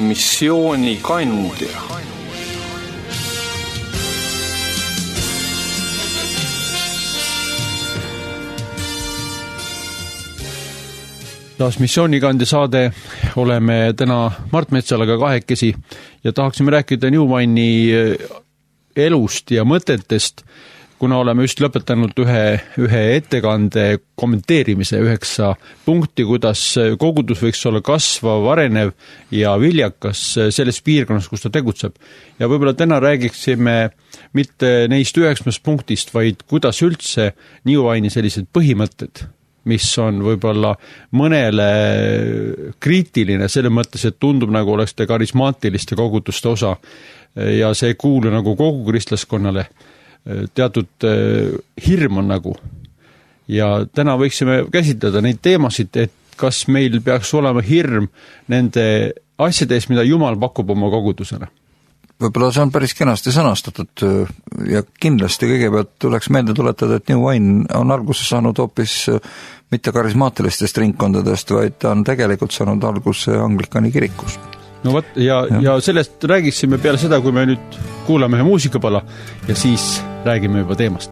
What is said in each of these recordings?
missioonikandja. Taas missioonikandja saade, oleme täna Mart Metsalaga kahekesi ja tahaksime rääkida New Wine'i elust ja mõtetest, kuna oleme just lõpetanud ühe ettekande kommenteerimise 9 punkti, kuidas kogudus võiks olla kasvav, arenev ja viljakas selles piirkonnas, kus ta tegutseb. Ja võib-olla täna räägiksime mitte neist 9 punktist, vaid kuidas üldse New Wine'i sellised põhimõtted, mis on võib-olla mõnele kriitiline selle mõttes, et tundub nagu oleks ta karismaatiliste koguduste osa ja see ei kuulu nagu kogu kristlaskonnale. Teatud hirm on nagu. Ja täna võiksime käsitleda neid teemasid, et kas meil peaks olema hirm nende asjades, mida Jumal pakub oma kogudusele. Võib-olla see on päris kenasti sõnastatud ja kindlasti kõigepealt tuleks meelde tuletada, et New Wine on alguse saanud hoopis mitte karismaatilistest ringkondadest, vaid ta on tegelikult saanud alguse Anglikani kirikus. No võt, ja sellest räägiksime peale seda, kui me nüüd kuulame ühe muusikapala ja siis räägime juba teemast.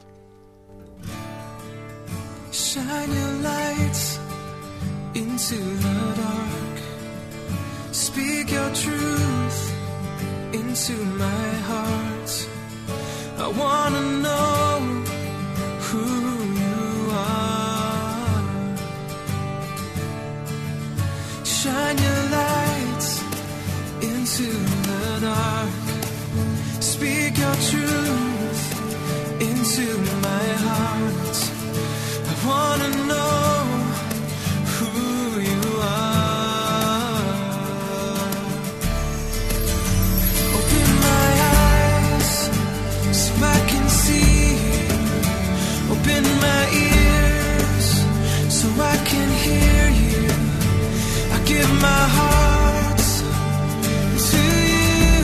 Shine your lights into the dark. Speak your truth into my heart. I want to know who you are. Shine your lights into the dark. Speak your truth into my heart. I want to know who you are. Open my eyes so I can see. Open my ears so I can hear you. I give my heart to you.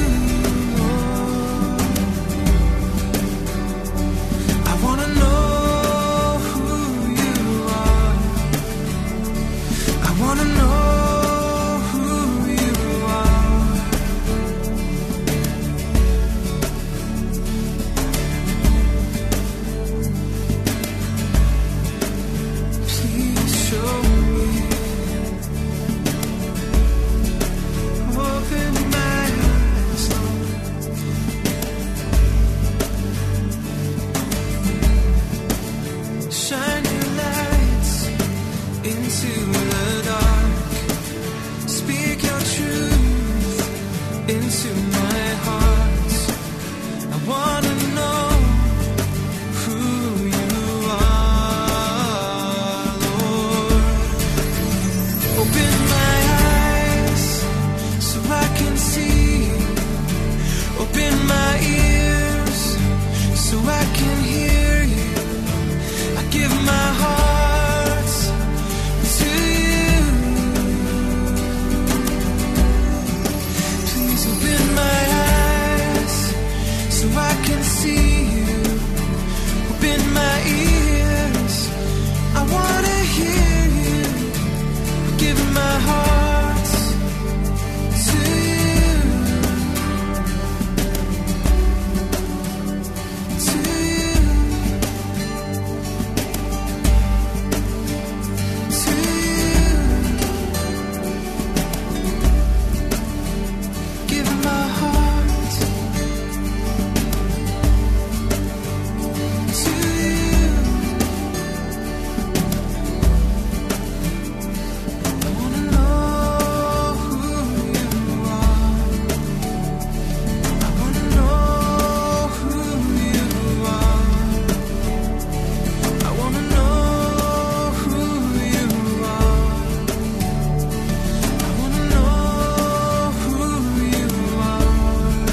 I want to know who you are. I want to know who you are. Please show me. Open my eyes, Lord. Shine your lights into the dark. Speak your truth into my heart. I want to know who you are, Lord. Open my eyes so I can see. Open my ears so I can hear you. I give my heart to you. Please open my eyes so I can see you. Open my ears, I want to hear you. I give my heart to you. To you. To you. Give my heart to you. I want to know who you are. I want to know who you are. I want to know who you are. I want to know who you are.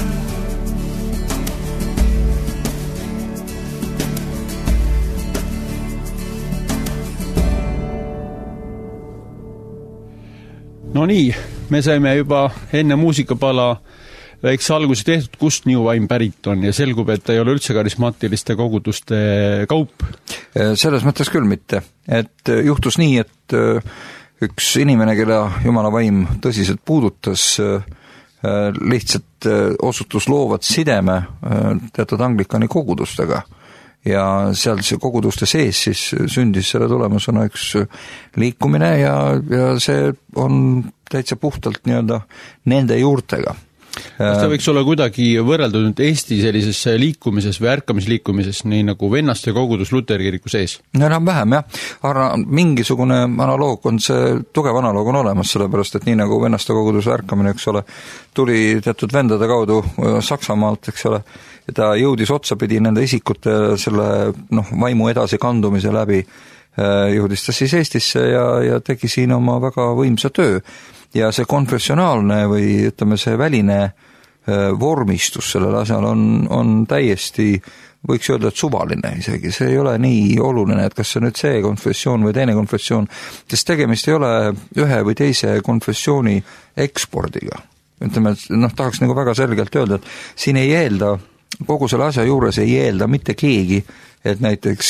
No nii, me saime juba enne muusikapala väikse alguse tehtud, kust New Wine pärit on ja selgub, et ta ei ole üldse karismaatiliste koguduste kaup. Selles mõttes küll mitte, et juhtus nii, et üks inimene, keda Jumala vaim tõsiselt puudutas, lihtsalt osutus loovat sideme teatud anglikani kogudustega ja seal see koguduste sees siis sündis selle tulemusena üks liikumine ja see on täitsa puhtalt nii-öelda nende juurtega. Kas ta võiks olla kuidagi võrreldud nüüd Eesti sellises liikumises või ärkamisliikumises, nii nagu vennaste kogudus Luteri kiriku sees? No vähem jah, aga mingisugune analoog on see, tugev analoog on olemas, sellepärast et nii nagu vennaste koguduse ärkamine, eks ole, tuli teatud vendade kaudu Saksamaalt, eks ole, ja ta jõudis otsapidi nende isikute selle vaimu edasi kandumise läbi, jõudis ta siis Eestisse ja tegi siin oma väga võimsa töö. Ja see konfessionaalne või ütleme see väline vormistus sellel asjal on täiesti, võiks öelda, et suvaline isegi, see ei ole nii oluline, et kas see nüüd see konfessioon või teine konfessioon, sest tegemist ei ole ühe või teise konfessiooni ekspordiga. Ütleme, et tahaks nagu väga selgelt öelda, et siin ei eelda, kogu selle asja juures ei eelda mitte keegi, et näiteks,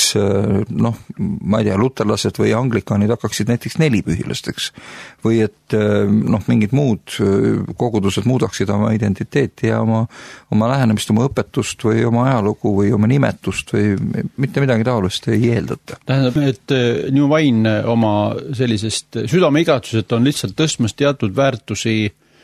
ma ei tea, luterlased või anglikanid hakkaksid näiteks nelipühilasteks või et mingid muud kogudused muudaksid oma identiteeti ja oma lähenemist, oma õpetust või oma ajalugu või oma nimetust või mitte midagi taolist ei eeldata. Tähendab, et New Wine oma sellisest südameigatsuselt on lihtsalt tõstmas teatud väärtusi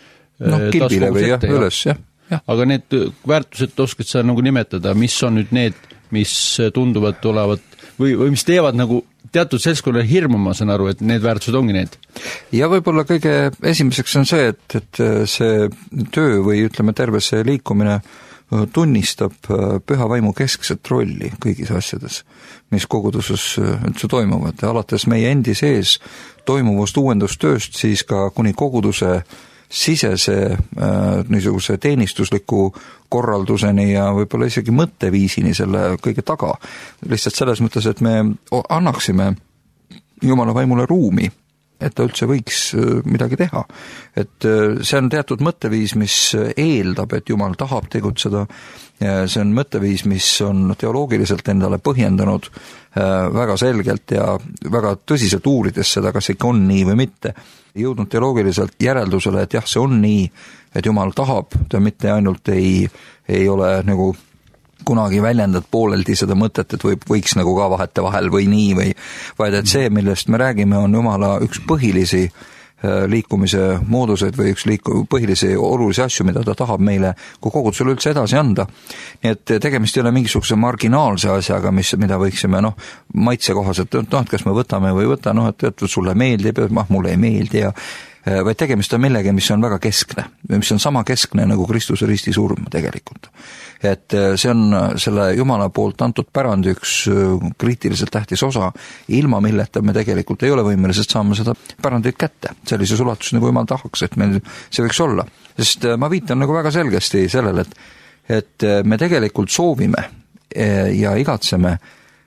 kilbile või üles, jah. Aga need väärtused oskad sa nagu nimetada, mis on nüüd need, mis tunduvad olevat või mis teevad nagu teatud seltskonnale hirmu, ma saan aru, et need väärtused ongi need? Ja võib-olla kõige esimeseks on see, et see töö või ütleme terve see liikumine tunnistab püha vaimu keskset rolli kõigis asjades, mis koguduses üldse toimuvad. Ja alates meie endi sees toimuvast uuendustööst siis ka kuni koguduse sisese niisuguse teenistusliku korralduseni ja võib-olla isegi mõtteviisini selle kõige taga. Lihtsalt selles mõttes, et me annaksime Jumala vaimule ruumi, et ta üldse võiks midagi teha. Et see on teatud mõtteviis, mis eeldab, et Jumal tahab tegutseda. See on mõtteviis, mis on teoloogiliselt endale põhjendanud väga selgelt ja väga tõsiselt uurides seda, kas ikka on nii või mitte. Jõudnud teoloogiliselt järeldusele, et jah, see on nii, et Jumal tahab, ta mitte ainult ei ole nagu kunagi väljendad pooleldi seda mõtet, et võiks nagu ka vahete vahel või nii või, vaid et see, millest me räägime, on Jumala üks põhilisi liikumise mooduseid või üks põhilisi olulisi asju, mida ta tahab meile kui kogudusele üldse edasi anda. Nii et tegemist ei ole mingisuguse marginaalse asjaga, mida võiksime maitse kohaselt, et kas me võtame või võta, et sulle meeldib, mulle ei meeldi ja vaid tegemist on millegi, mis on väga keskne, mis on sama keskne nagu Kristuse risti surm tegelikult. Et see on selle Jumala poolt antud pärandi üks kriitiliselt tähtis osa, ilma milleta me tegelikult ei ole võimelised saama seda pärandit kätte, sellises ulatus nagu Jumal tahaks, et meil see võiks olla. Sest ma viitan nagu väga selgesti sellele, et me tegelikult soovime ja igatseme,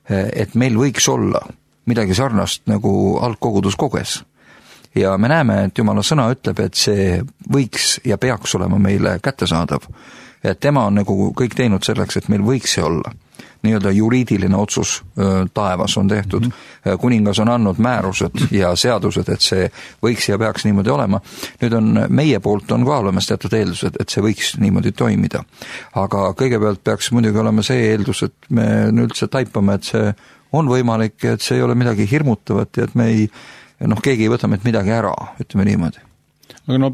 et meil võiks olla midagi sarnast nagu algkogudus koges. Ja me näeme, et Jumala sõna ütleb, et see võiks ja peaks olema meile kättesaadav. Et tema on nagu kõik teinud selleks, et meil võiks see olla. Nii-öelda juriidiline otsus taevas on tehtud. Kuningas on andnud määrused ja seadused, et see võiks ja peaks niimoodi olema. Nüüd on meie poolt on ka olemas teatud eeldused, et see võiks niimoodi toimida. Aga kõigepealt peaks muidugi olema see eeldus, et me üldse taipame, et see on võimalik ja et see ei ole midagi hirmutavat ja et me ei keegi ei võta meilt midagi ära, ütleme niimoodi. Aga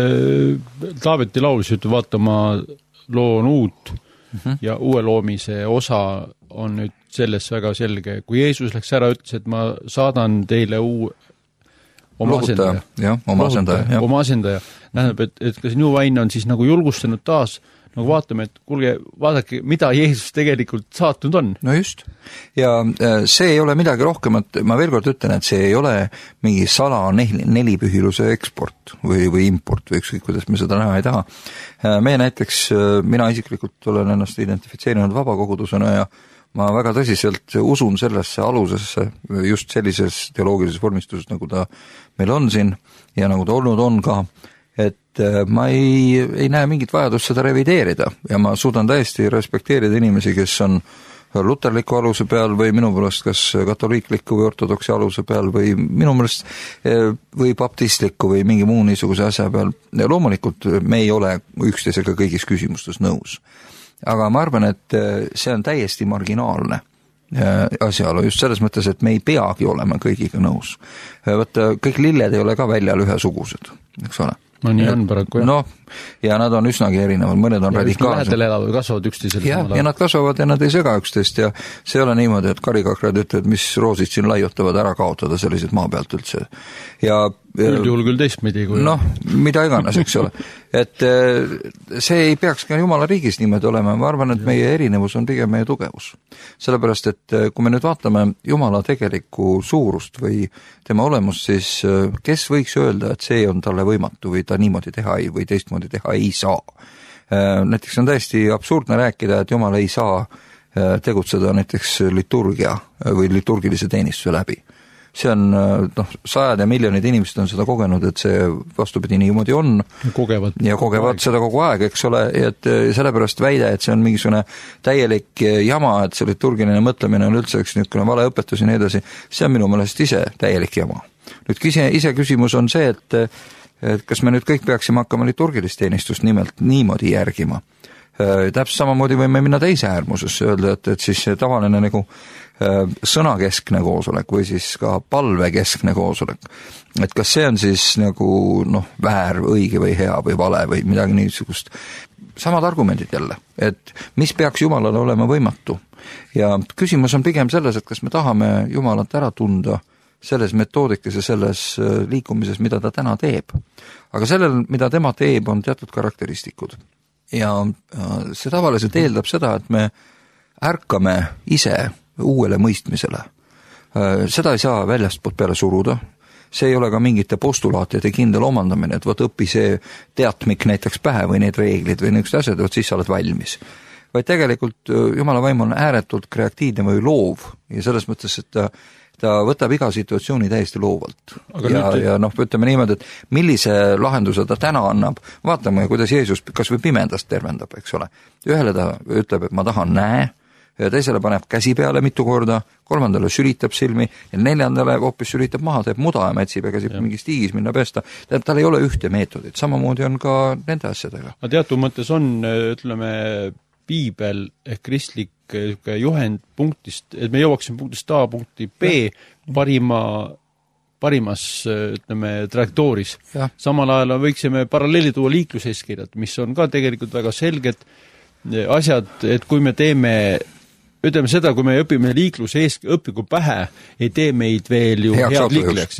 Taaveti laulis ütleb, vaata ma loon uut ja uue loomise osa on nüüd selles väga selge. Kui Jeesus läks ära, ütles, et ma saadan teile oma asendaja. Tähendab, et kas New Wine on siis nagu julgustanud taas, nagu vaatame, et kuulge, vaadake, mida Jeesus tegelikult saatnud on. No just. Ja see ei ole midagi rohkemat, ma veel kord ütlen, et see ei ole mingi nelipühiluse eksport või import või ükskõik, kuidas me seda näha ei taha. Meie näiteks, mina isiklikult olen ennast identifitseerinud vabakogudusena ja ma väga tõsiselt usun sellesse alusesse just sellises teoloogilises vormistuses, nagu ta meil on siin ja nagu ta olnud on ka, et ma ei näe mingit vajadust seda revideerida ja ma suudan täiesti respekteerida inimesi, kes on luterliku aluse peal või minu meelest kas katoliikliku või ortodoksi aluse peal või minu meelest või baptistliku või mingi muu niisuguse asja peal. Loomulikult me ei ole üksteisega kõigis küsimustes nõus. Aga ma arvan, et see on täiesti marginaalne asjaolu, just selles mõttes, et me ei peagi olema kõigiga nõus. Võtta, kõik lilled ei ole ka väljal ühesugused, eks ole. No nii on paraku, jah. No, ja nad on üsnagi erinevad, mõned on radikaalsed. Lähedal elavad, kasvavad üksteisele. Ja nad kasvavad ja nad ei sega üksteist ja see ei ole niimoodi, et karikakrad ütlevad, mis roosid siin laiutavad ära kaotada sellised maa pealt üldse. Ja üldjuhul küll teistmidi. Noh, mida iganes, eks ole. Et see ei peaks ka Jumala riigis niimoodi olema, ma arvan, et meie erinevus on pigem meie tugevus. Sellepärast, et kui me nüüd vaatame Jumala tegelikku suurust või tema olemust, siis kes võiks öelda, et see on talle võimatu või ta niimoodi teha ei või teistmoodi teha ei saa. Näiteks on täiesti absurdne rääkida, et Jumal ei saa tegutseda näiteks liturgia või liturgilise teenistuse läbi. See on, sajad ja miljonid inimesed on seda kogenud, et see vastupidi niimoodi on. Ja kogevad seda kogu aeg, eks ole, et sellepärast väide, et see on mingisugune täielik jama, et see liturgiline mõtlemine on üldse üks niisugune vale õpetus ja nii edasi, see on minu meelest ise täielik jama. Nüüd ise küsimus on see, et kas me nüüd kõik peaksime hakkama liturgilist teenistust nimelt niimoodi järgima. Täpselt samamoodi võime minna teise äärmusesse, öelda, et siis tavaline nagu sõnakeskne koosolek või siis ka palvekeskne koosolek. Et kas see on siis nagu väär, õige või hea või vale või midagi niisugust. Samad argumendid jälle, et mis peaks Jumalale olema võimatu. Ja küsimus on pigem selles, et kas me tahame Jumalat ära tunda selles metoodikas ja selles liikumises, mida ta täna teeb. Aga sellel, mida tema teeb, on teatud karakteristikud. Ja see tavaliselt eeldab seda, et me ärkame ise uuele mõistmisele. Seda ei saa väljast peale suruda. See ei ole ka mingite postulaatide kindel omandamine, et võt õpi see teatmik näiteks pähe või need reeglid või niisugused asjad, võt siis sa oled valmis. Vaid tegelikult Jumala vaim on ääretult kreatiivne või loov ja selles mõttes, et ta võtab iga situatsiooni täiesti loovalt. Ja ütleme niimoodi, et millise lahenduse ta täna annab, vaatame, kuidas Jeesus kas või pimendast tervendab, eks ole. Ühele ta ütleb, et ma tahan näe, ja teisele paneb käsi peale mitu korda, kolmandale sülitab silmi ja neljandale hoopis sülitab maha, teeb muda ja mätsib ja käsib mingi stiigis minna pesta. Tal ei ole ühte meetodit, samamoodi on ka nende asjadega. Aga teatud mõttes on, ütleme, piibel ehk kristlik juhend punktist, et me jõuaksime punktist A punkti B parimas, ütleme, trajektooris. Samal ajal võiksime paralleeli tuua liikluseeskirjad, mis on ka tegelikult väga selged asjad, et kui me teeme ütleme seda, kui me õpime õpigu pähe, ei tee meid veel ju head liiklejaks.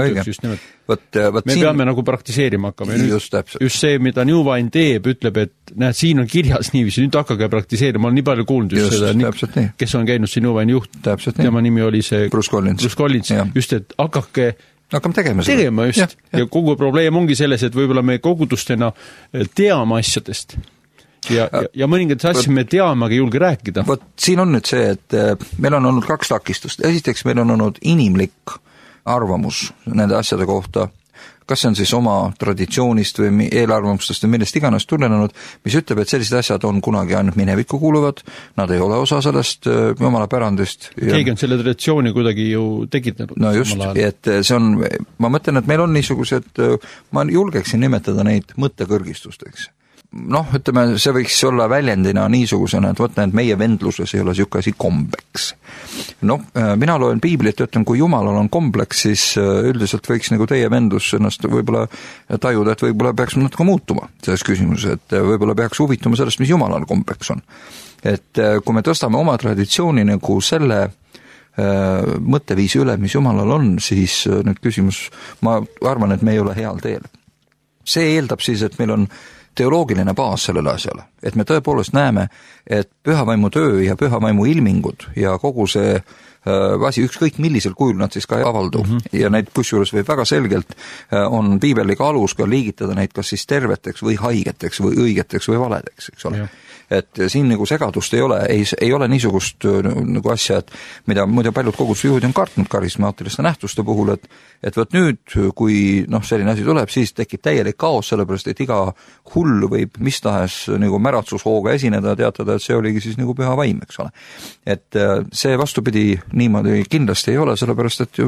Me peame nagu praktiseerima hakkama. Just see, mida New Wine teeb, ütleb, et näed, siin on kirjas niiviisi, nüüd hakkage praktiseerima. Ma olen nii palju kuulnud just seda, kes on käinud siin New Wine juht. Tema nimi oli see Bruce Collins. Just, et hakkame tegema just. Ja kogu probleem ongi selles, et võib-olla me kogudustena teame asjadest. Ja mõningates asjad me teame, aga ei julge rääkida. Vot siin on nüüd see, et meil on olnud 2 takistust. Esiteks meil on olnud inimlik arvamus nende asjade kohta, kas see on siis oma traditsioonist või eelarvamustest või millest iganes tulenenud, mis ütleb, et sellised asjad on kunagi ainult minevikku kuuluvad, nad ei ole osa sellest Jumala pärandist. Keegi on selle traditsiooni kuidagi ju tekitanud. No just, et see on, ma mõtlen, et meil on niisugused, ma julgeksin nimetada neid mõttekõrgistusteks. Ütleme, see võiks olla väljendina niisugusena, et võtta, et meie vendluses ei ole niisugune asi kompleks. Mina loen piiblit ja ütlen, kui Jumalal on kompleks, siis üldiselt võiks nagu teie vendlus ennast võib-olla tajuda, et võib-olla peaks natuke muutuma selles küsimuses, et võib-olla peaks huvituma sellest, mis Jumalal kompleks on. Et kui me tõstame oma traditsiooni nagu selle mõtteviisi üle, mis Jumalal on, siis nüüd küsimus, ma arvan, et me ei ole heal teel. See eeldab siis, et meil on teoloogiline baas sellele asjale, et me tõepoolest näeme, et pühavaimu töö ja pühavaimu ilmingud ja kogu see asi, ükskõik millisel kujul nad siis ka ei avaldu. Ja neid kusjuures võib väga selgelt on piibeliga alus ka liigitada neid kas siis terveteks või haigeteks või õigeteks või valedeks, eks ole. Et siin nagu segadust ei ole niisugust nagu asja, et mida muide paljud kogudusjuhid on kartnud karismaatiliste nähtuste puhul, et võt nüüd, kui selline asi tuleb, siis tekib täielik kaos, sellepärast et iga hull võib mis tahes nagu märatsushooga esineda ja teatada, et see oligi siis nagu püha vaim, eks ole. Et see vastupidi niimoodi kindlasti ei ole, sellepärast et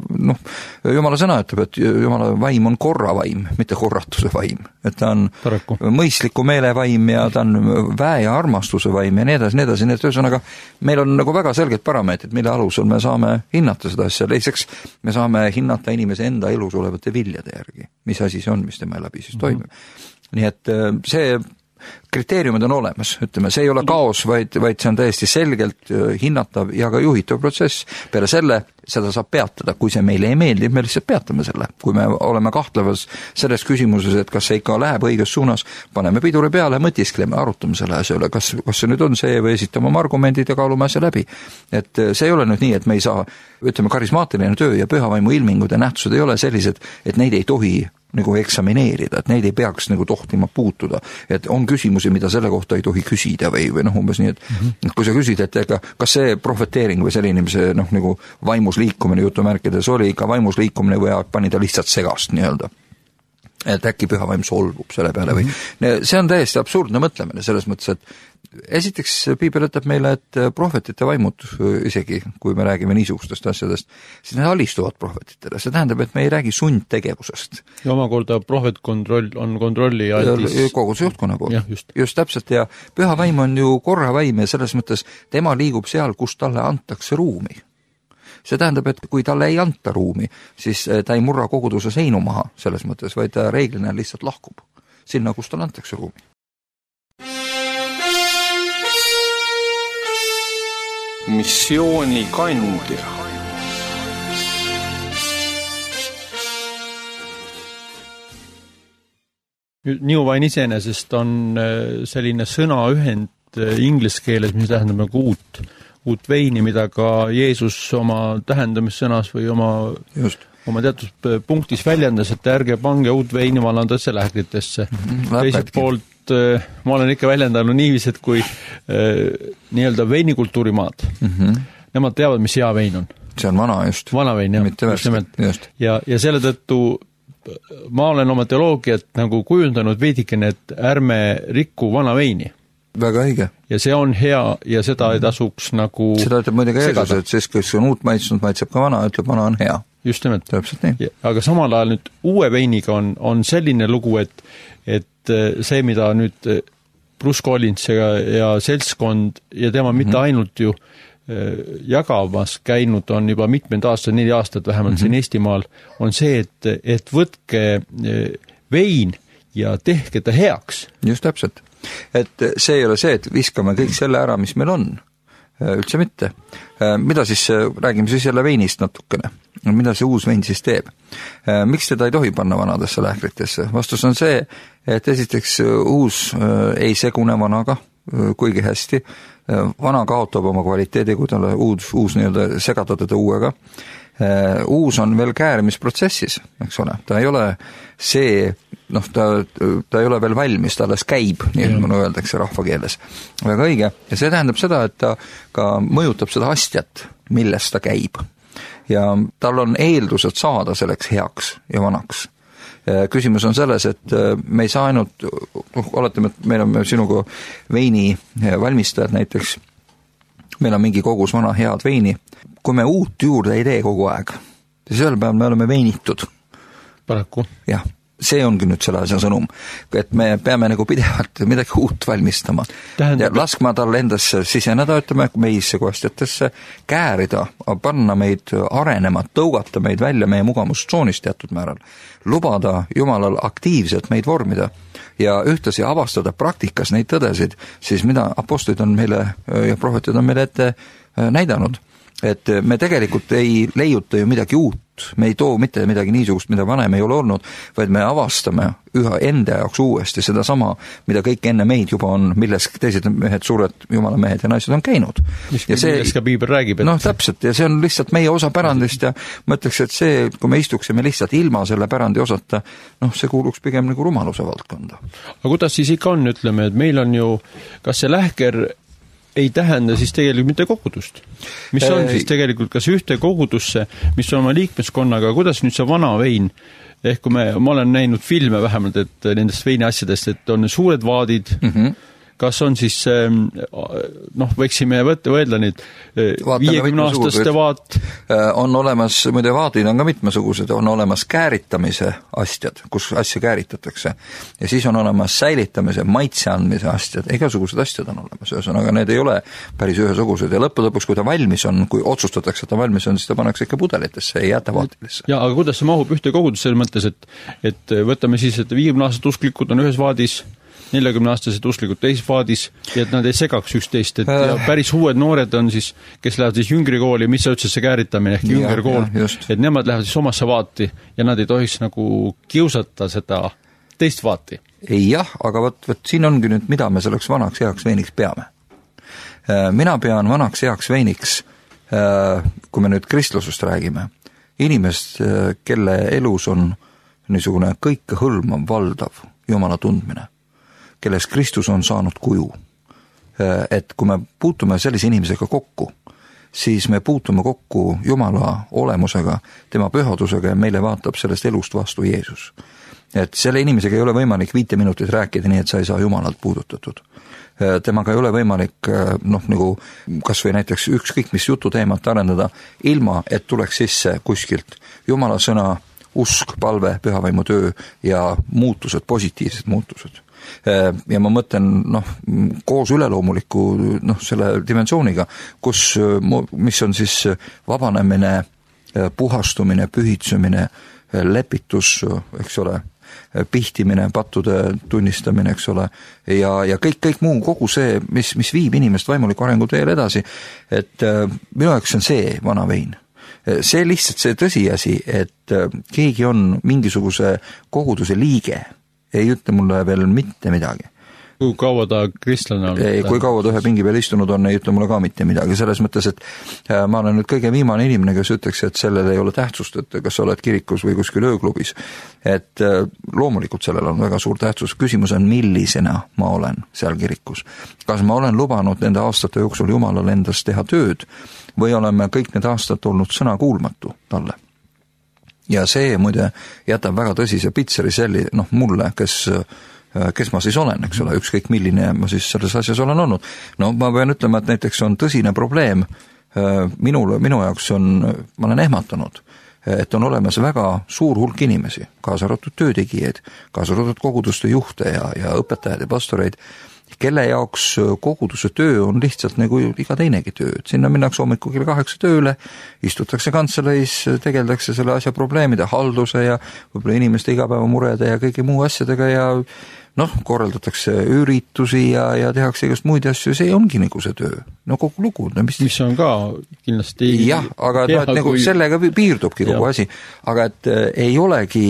Jumala sõna ütleb, et Jumala vaim on korra vaim, mitte korratuse vaim. Et ta on mõistliku meele vaim ja ta on ja armastuse vaim ja nii edasi, nii et ühesõnaga meil on nagu väga selged parameetrid, mille alusel me saame hinnata seda asja. Leiseks me saame hinnata inimese enda elus olevate viljade järgi, mis asi see on, mis tema läbi siis toimub. Nii et see kriteeriumid on olemas, ütleme, see ei ole kaos, vaid see on täiesti selgelt hinnatav ja ka juhitav protsess. Peale seda saab peatada, kui see meile ei meeldi, me lihtsalt peatame selle. Kui me oleme kahtlevas selles küsimuses, et kas see ikka läheb õiges suunas, paneme piduri peale, mõtiskleme, arutame selle asja üle, kas see nüüd on see või esitame oma argumendid ja kaalume asja läbi. Et see ei ole nüüd nii, et me ei saa, ütleme, karismaatiline töö ja pühavaimu ilmingud ja nähtused ei ole sellised, et neid ei tohi nagu eksamineerida, et neid ei peaks nagu tohtima puutuda, et on küsimusi, mida selle kohta ei tohi küsida või umbes nii, et kui sa küsid, et kas see prohveteering või selle inimese nagu vaimus liikumine jutumärkides oli ikka vaimus liikumine või pani ta lihtsalt segast nii-öelda, et äkki pühavaim solvub selle peale või see on täiesti absurdne mõtlemine selles mõttes, et esiteks piibel ütleb meile, et prohvetite vaimud, isegi kui me räägime niisugustest asjadest, siis need alistuvad prohvetitele. See tähendab, et me ei räägi sundtegevusest. Ja omakorda prohvetkontroll on kontrolli aldis. Koguduse juhtkonna poolt. Just täpselt ja püha vaim on ju korra vaim ja selles mõttes tema liigub seal, kus talle antakse ruumi. See tähendab, et kui talle ei anta ruumi, siis ta ei murra koguduse seinu maha selles mõttes, vaid ta reeglina lihtsalt lahkub sinna, kus talle antakse ruumi. Missiooni kandja. New Wine iseenesest on selline sõnaühend inglise keeles, mis tähendab nagu uut veini, mida ka Jeesus oma tähendamissõnas või oma teatud punktis väljendas, et ärge pange uut veini valandasse lähkritesse. Teiselt poolt ma olen ikka väljendanud niivis, et kui nii-öelda veinikultuurimaad, nemad teavad, mis hea vein on. See on vana just. Vana vein, just. Ja selle tõttu ma olen oma teoloogiat nagu kujundanud veidikene, et ärme rikku vana veini. Väga õige. Ja see on hea ja seda ei tasuks nagu seda ütleb muidugi Jeesus, et siis, kes on uut maitsnud, maitseb ka vana, ütleb vana on hea. Just nimelt. Täpselt nii. Aga samal ajal nüüd uue veiniga on selline lugu, et see, mida nüüd Bruce Collins ja seltskond ja tema mitte ainult ju jagamas käinud on juba mitmed aastad, 4 aastat vähemalt siin Eestimaal, on see, et võtke vein ja tehke ta heaks. Just täpselt. Et see ei ole see, et viskame kõik selle ära, mis meil on. Üldse mitte. Mida siis, räägime siis jälle veinist natukene. Mida see uus vein siis teeb? Miks teda ei tohi panna vanadesse lähkritesse? Vastus on see, et esiteks uus ei segune vanaga kuigi hästi. Vana kaotab oma kvaliteedi, kui talle uus nii-öelda segada teda uuega. Uus on veel käärimisprotsessis, eks ole. Ta ei ole see, ta ei ole veel valmis, ta alles käib, nii nagu öeldakse rahvakeeles. Väga õige. Ja see tähendab seda, et ta ka mõjutab seda astjat, millest ta käib. Ja tal on eeldused saada selleks heaks ja vanaks. Küsimus on selles, et me ei saa ainult, oletame, et meil on sinuga veini valmistajad näiteks, meil on mingi kogus vana head veini. Kui me uut juurde ei tee kogu aeg, siis ühel päeval me oleme veinitud. Paraku. Jah, see ongi nüüd selle asja sõnum, et me peame nagu pidevalt midagi uut valmistama. Ja laskma tal endasse siseneda, ütleme, meisse kostjatesse, käärida, panna meid arenema, tõugata meid välja meie mugavustsoonist teatud määral, lubada Jumalal aktiivselt meid vormida ja ühtlasi avastada praktikas neid tõdesid, siis mida apostlid on meile ja prohvetid on meile ette näidanud. Et me tegelikult ei leiuta ju midagi uut uut, me ei too mitte midagi niisugust, mida vanem ei ole olnud, vaid me avastame üha enda jaoks uuesti seda sama, mida kõik enne meid juba on, milles teised mehed, suured jumala mehed ja naised on käinud. Milles ka piibel räägib. Noh, täpselt, ja see on lihtsalt meie osa pärandist ja ma ütleks, et see, kui me istuksime lihtsalt ilma selle pärandi osata, noh, see kuuluks pigem nagu rumaluse valdkonda. Aga kuidas siis ikka on, ütleme, et meil on ju, kas see lähker ei tähenda siis tegelikult mitte kogudust. Mis on siis tegelikult kas ühte kogudusse, mis on oma liikmeskonnaga, kuidas nüüd see vana vein, ehk kui ma olen näinud filme vähemalt, et nendest veini asjadest, et on suured vaadid, kas on siis, noh, võiksime võedla nüüd 50-aastaste vaat. On olemas, muide vaadid on ka mitmesugused, on olemas kääritamise asjad, kus asja kääritatakse. Ja siis on olemas säilitamise, maitse andmise asjad, igasugused asjad on olemas, ühesõnaga need ei ole päris ühesugused ja lõppude kui ta valmis on, kui otsustatakse, et ta valmis on, siis ta pannakse ikka pudelitesse, ei jäta vaadilisse. Ja, aga kuidas see mahub ühte kogudus selles mõttes, et võtame siis, et 50-aastased usklikud on ühes vaadis, 40-aastased usklikud teises vaadis ja et nad ei segaks üksteist, et ja päris uued noored on siis, kes lähevad siis jüngrikooli, mis sa ütlesid see kääritamine ehk jüngrikool, et nemad lähevad siis omasse vaati ja nad ei tohiks nagu kiusata seda teist vaati. Jah, aga võt siin ongi nüüd, mida me selleks vanaks heaks veiniks peame. Mina pean vanaks heaks veiniks, kui me nüüd kristlusest räägime, inimest, kelle elus on niisugune kõike hõlmav, valdav Jumala tundmine, kelles Kristus on saanud kuju. Et kui me puutume sellise inimesega kokku, siis me puutume kokku Jumala olemusega, tema pühadusega ja meile vaatab sellest elust vastu Jeesus. Et selle inimesega ei ole võimalik 5 minutit rääkida nii, et sa ei saa Jumalalt puudutatud. Temaga ei ole võimalik, noh, nagu kas või näiteks ükskõik mis jututeemat arendada, ilma et tuleks sisse kuskilt Jumala sõna, usk, palve, pühavaimu töö ja muutused, positiivsed muutused. Ja ma mõtlen, noh, koos üleloomuliku, noh, selle dimensiooniga, mis on siis vabanemine, puhastumine, pühitsumine, lepitus, eks ole, pihtimine, pattude tunnistamine, eks ole, ja kõik muu, kogu see, mis viib inimest vaimuliku arengu teel edasi, et minu jaoks on see vana vein. See lihtsalt see tõsiasi, et keegi on mingisuguse koguduse liige, ei ütle mulle veel mitte midagi. Kui kaua ta kristlane on? Kui kaua ta ühe pingi peal istunud on, ei ütle mulle ka mitte midagi. Selles mõttes, et ma olen nüüd kõige viimane inimene, kes ütleks, et sellel ei ole tähtsust, et kas sa oled kirikus või kuskil ööklubis. Et loomulikult sellel on väga suur tähtsus. Küsimus on, millisena ma olen seal kirikus. Kas ma olen lubanud nende aastate jooksul Jumalal endas teha tööd või oleme kõik need aastad olnud sõna kuulmatu talle? Ja see muide jätab väga tõsise pitseri selli, noh, mulle, kes ma siis olen, eks ole, ükskõik milline ma siis selles asjas olen olnud. No ma pean ütlema, et näiteks on tõsine probleem, minu jaoks ma olen ehmatanud, et on olemas väga suur hulk inimesi, kaasa arvatud töötegijaid, kaasa arvatud koguduste juhte ja õpetajad ja pastoreid, kelle jaoks koguduse töö on lihtsalt nagu iga teinegi töö. Sinna minnakse hommikul kell 8 tööle, istutakse kantseleis, tegeldakse selle asja probleemide, halduse ja võib-olla inimeste igapäevamurede ja kõigi muu asjadega ja noh, korraldatakse üritusi ja tehakse igast muid asju, see ongi nagu see töö. No kogu lugu. No, mis on ka kindlasti... Jah, aga nagu sellega piirdubki kogu asi. Aga et ei olegi,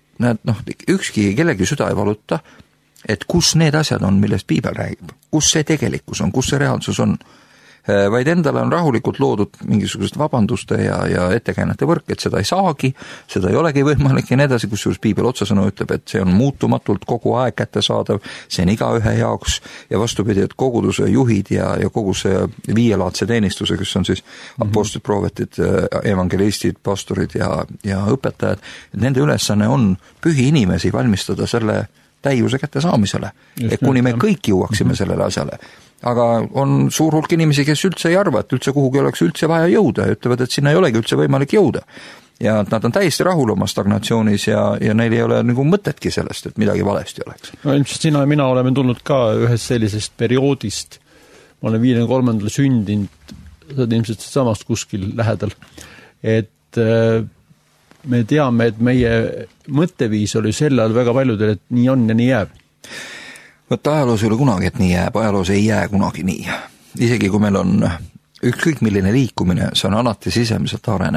ükski kellegi süda ei valuta, et kus need asjad on, millest piibel räägib, kus see tegelikkus on, kus see reaalsus on, vaid endale on rahulikult loodud mingisugused vabanduste ja ettekäänete võrk, et seda ei saagi, seda ei olegi võimalik ja nii edasi, kusjuures piibel otsesõnu ütleb, et see on muutumatult kogu aeg kättesaadav, see on igaühe jaoks ja vastupidi, et koguduse juhid ja kogu see viielaadse teenistuse, kes on siis apostlid, prohvetid, evangelistid, pastorid ja õpetajad, nende ülesanne on pühi inimesi valmistada selle täiuse kätte saamisele, et kuni me kõik jõuaksime sellele asjale. Aga on suur hulk inimesi, kes üldse ei arva, et üldse kuhugi oleks üldse vaja jõuda ja ütlevad, et sinna ei olegi üldse võimalik jõuda. Ja nad on täiesti rahul oma stagnatsioonis ja neil ei ole nagu mõtetki sellest, et midagi valesti oleks. No ilmselt sina ja mina oleme tulnud ka ühest sellisest perioodist. Ma olen 53. sündinud, sa oled ilmselt samast kuskil lähedal. Et me teame, et meie mõtteviis oli sel ajal väga paljudel, et nii on ja nii jääb. Võtta ajaloos ei ole kunagi, et nii jääb, ajaloos ei jää kunagi nii. Isegi kui meil on ükskõik milline liikumine, see on alati sisemiselt arenev.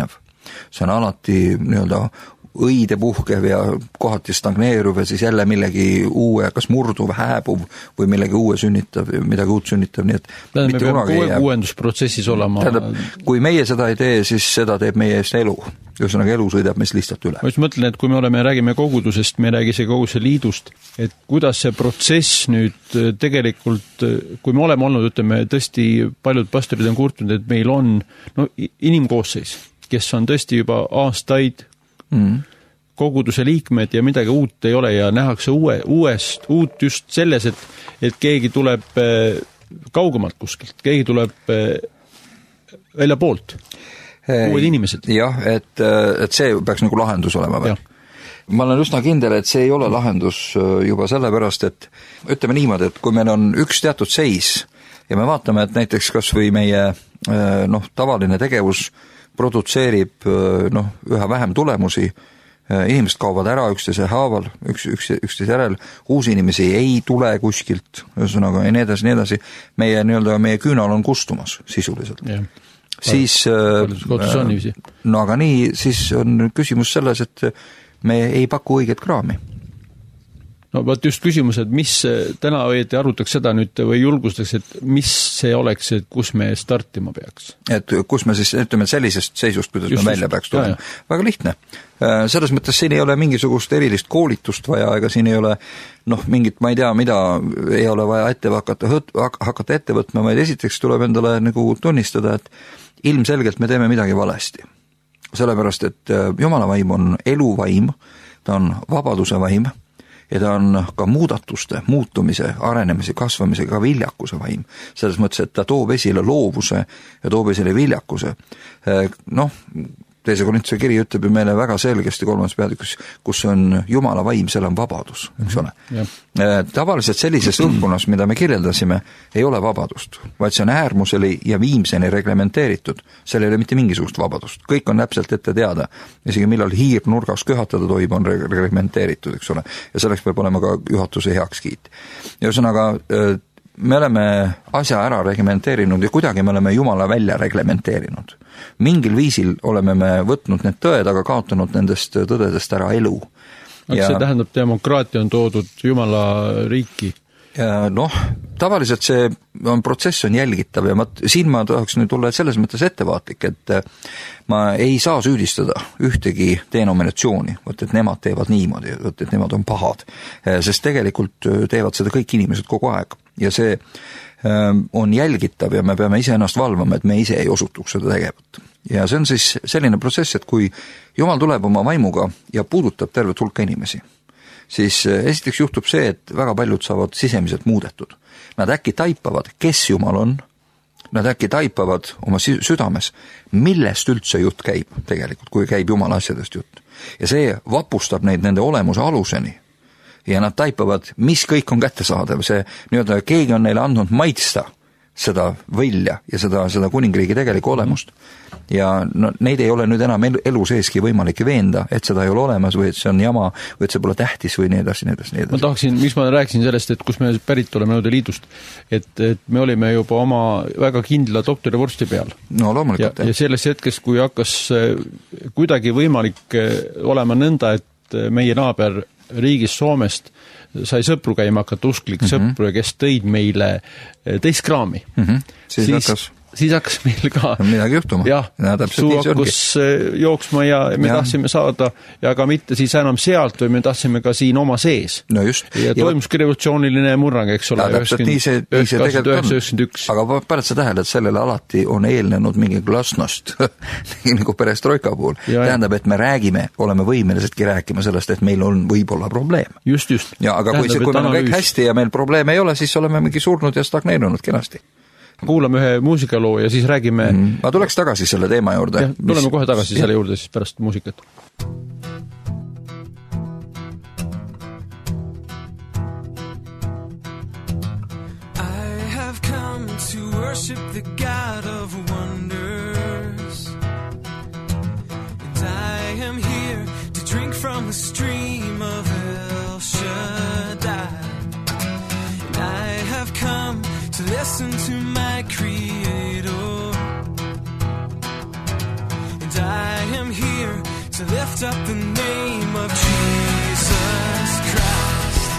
see on alati nii-öelda õide puhkev ja kohati stagneeruv ja siis jälle millegi uue, kas murduv, hääbuv või millegi uue sünnitav, midagi uut sünnitav, nii et me peame kogu uuendusprotsessis olema. Kui meie seda ei tee, siis seda teeb meie eest elu. Ühesõnaga elu sõidab meist lihtsalt üle. Ma just mõtlen, et kui me räägime kogudusest, me räägi see koguduse liidust, et kuidas see protsess nüüd tegelikult, kui me oleme olnud, ütleme, tõesti paljud pastorid on kurtnud, et meil on inimkoosseis, kes on tõesti juba aastaid koguduse liikmed ja midagi uut ei ole ja nähakse uut just selles, et keegi tuleb kaugemalt kuskilt, keegi tuleb välja poolt, uued inimesed. Jah, et see peaks nagu lahendus olema või? Ma olen üsna kindel, et see ei ole lahendus juba sellepärast, et ütleme niimoodi, et kui meil on üks teatud seis ja me vaatame, et näiteks kas või meie tavaline tegevus produtseerib üha vähem tulemusi, inimesed kaovad ära üksteise haaval, üksteise järel, uusi inimesi ei tule kuskilt, ühesõnaga ja nii edasi, meie küünal on kustumas sisuliselt. Siis, aga nii, siis on küsimus selles, et me ei paku õiget kraami. No vaat just küsimus, et mis täna õieti arutaks seda nüüd või julgustaks, et mis see oleks, et kus me startima peaks? Et kus me siis, ütleme, sellisest seisust, kuidas me välja peaks tulema. Väga lihtne. Selles mõttes siin ei ole mingisugust erilist koolitust vaja, ega siin ei ole mingit, ma ei tea, mida ei ole vaja hakata ette võtma, vaid esiteks tuleb endale nagu tunnistada, et ilmselgelt me teeme midagi valesti. Sellepärast, et Jumala vaim on eluvaim, ta on vabaduse vaim, ja ta on ka muudatuste, muutumise, arenemise, kasvamise, ka viljakuse vaim. Selles mõttes, et ta toob esile loovuse ja toob esile viljakuse. Teise Korintuse kiri ütleb ju meile väga selgesti 3. peatükis, kus on Jumala vaim, seal on vabadus, eks ole. Tavaliselt sellises õhkunas, mida me kirjeldasime, ei ole vabadust, vaid see on äärmuseli ja viimseni reglementeeritud. Seal ei ole mitte mingisugust vabadust. Kõik on täpselt ette teada. Isegi millal hiir nurgas köhatada tohib, on reglementeeritud, eks ole. Ja selleks peab olema ka juhatuse heakskiit. Ja ühesõnaga, me oleme asja ära reglementeerinud ja kuidagi me oleme Jumala välja reglementeerinud. Mingil viisil oleme me võtnud need tõed, aga kaotanud nendest tõdedest ära elu. Aga see tähendab, demokraatia on toodud Jumala riiki? Tavaliselt see protsess on jälgitav ja siin ma tahaks nüüd olla selles mõttes ettevaatlik, et ma ei saa süüdistada ühtegi denominatsiooni, et nemad teevad niimoodi, et nemad on pahad, sest tegelikult teevad seda kõik inimesed kogu aeg ja see on jälgitav ja me peame ise ennast valvama, et me ise ei osutuks seda tegevat. Ja see on siis selline protsess, et kui Jumal tuleb oma vaimuga ja puudutab tervet hulka inimesi, siis esiteks juhtub see, et väga paljud saavad sisemiselt muudetud. Nad äkki taipavad, kes Jumal on, nad äkki taipavad oma südames, millest üldse jutt käib tegelikult, kui käib Jumala asjadest jutt. Ja see vapustab neid nende olemuse aluseni. Ja nad taipavad, mis kõik on kättesaadav, see nii-öelda keegi on neile andnud maitsta seda vilja ja seda kuningriigi tegelikku olemust. Ja neid ei ole nüüd enam elu seeski võimalik veenda, et seda ei ole olemas või et see on jama või et see pole tähtis või nii edasi. Ma tahaksin, miks ma rääkisin sellest, et kus me pärit oleme Nõude Liidust, et me olime juba oma väga kindla doktorivorsti peal. No loomulikult. Ja selles hetkes, kui hakkas kuidagi võimalik olema nõnda, et meie naaber riigis Soomest sai sõpru käima hakata usklik sõpru ja kes tõid meile teist kraami. Siis hakkas meil ka midagi juhtuma. Jah, suu hakkas jooksma ja me tahtsime saada ja ka mitte siis enam sealt või me tahtsime ka siin oma sees. No just. Ja toimuski revolutsiooniline murrang, eks ole, 1991. Aga paned sa tähele, et sellele alati on eelnenud mingi glasnost nagu perestroika puhul. Tähendab, et me räägime, oleme võimelisedki rääkima sellest, et meil on võib-olla probleem. Just. Ja, aga kui meil on kõik hästi ja meil probleeme ei ole, siis oleme mingi surnud ja stagneerunud kenasti. Kuulame ühe muusikaloo ja siis räägime... Ma tuleks tagasi selle teema juurde. Ja, tuleme kohe tagasi selle juurde siis pärast muusikat. I have come to worship the God of wonders, and I am here to drink from the stream of El Shaddai, and I have come to listen to my Creator, and I am here lift up the name of Jesus Christ.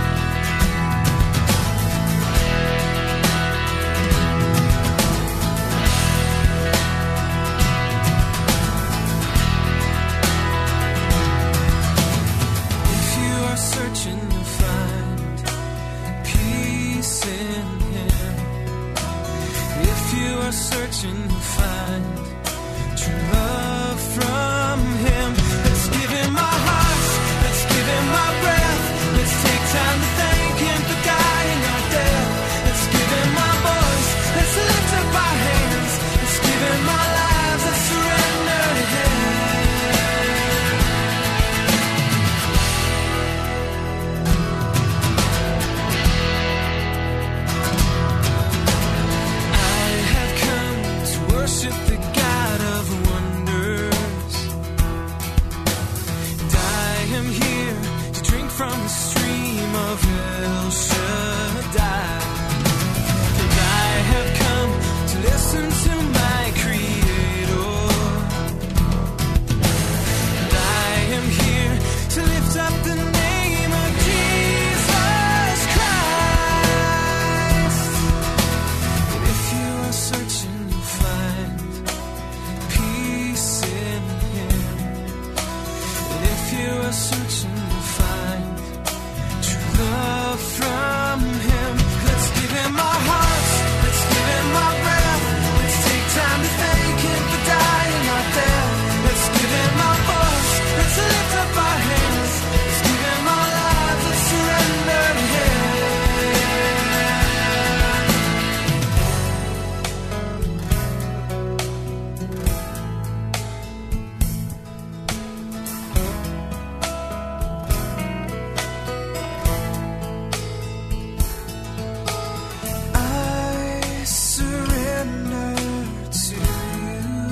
If you are searching to find peace in Him, if you are searching to find true love from Him, let's give Him our hearts, let's give Him our breath, let's take time to thank Him for dying our death. Let's give Him our voice, let's lift up our hands, let's give Him our lives, let's surrender to Him. I have come to worship the God of wonders, and I am here to drink from the stream of El Shaddai, and I have come to listen to my Creator, and I am here to lift up the name of Jesus Christ. And if you are searching to find peace in Him, and if you are searching to find true love from Him, let's give Him our hearts, let's give Him our breath, let's take time to thank Him for dying our death. Let's give Him our voice, let's lift up our hands, let's give Him our lives, let's surrender to Him. I surrender to You,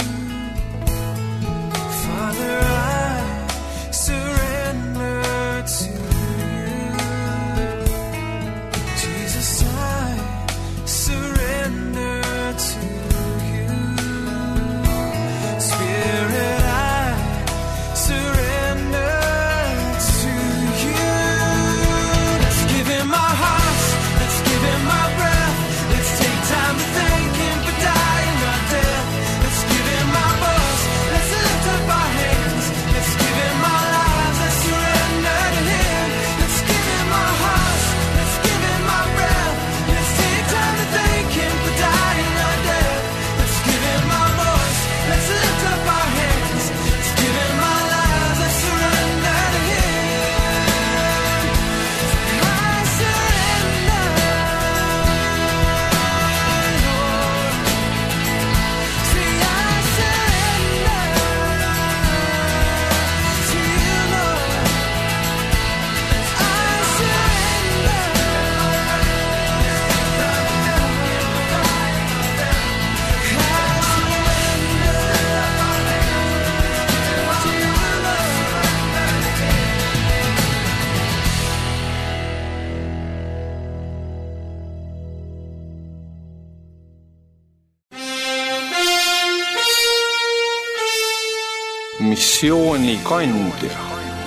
Father. I surrender to You, Jesus. I surrender to You, Spirit. I surrender to You. Let's give Him our hearts, let's give Him our breath, let's take time to thank Him for dying our death. Let's give Him our voice, let's lift up our hands, let's give Him our lives, let's surrender to Him. Let's give Him our hearts, let's give Him our breath, let's take time to thank Him for dying our death. Let's give Him our voice, let's lift up our hands, let's give Him our lives, let's surrender to Him. I surrender, Lord. Say I surrender to You, Lord. I missioonikandja.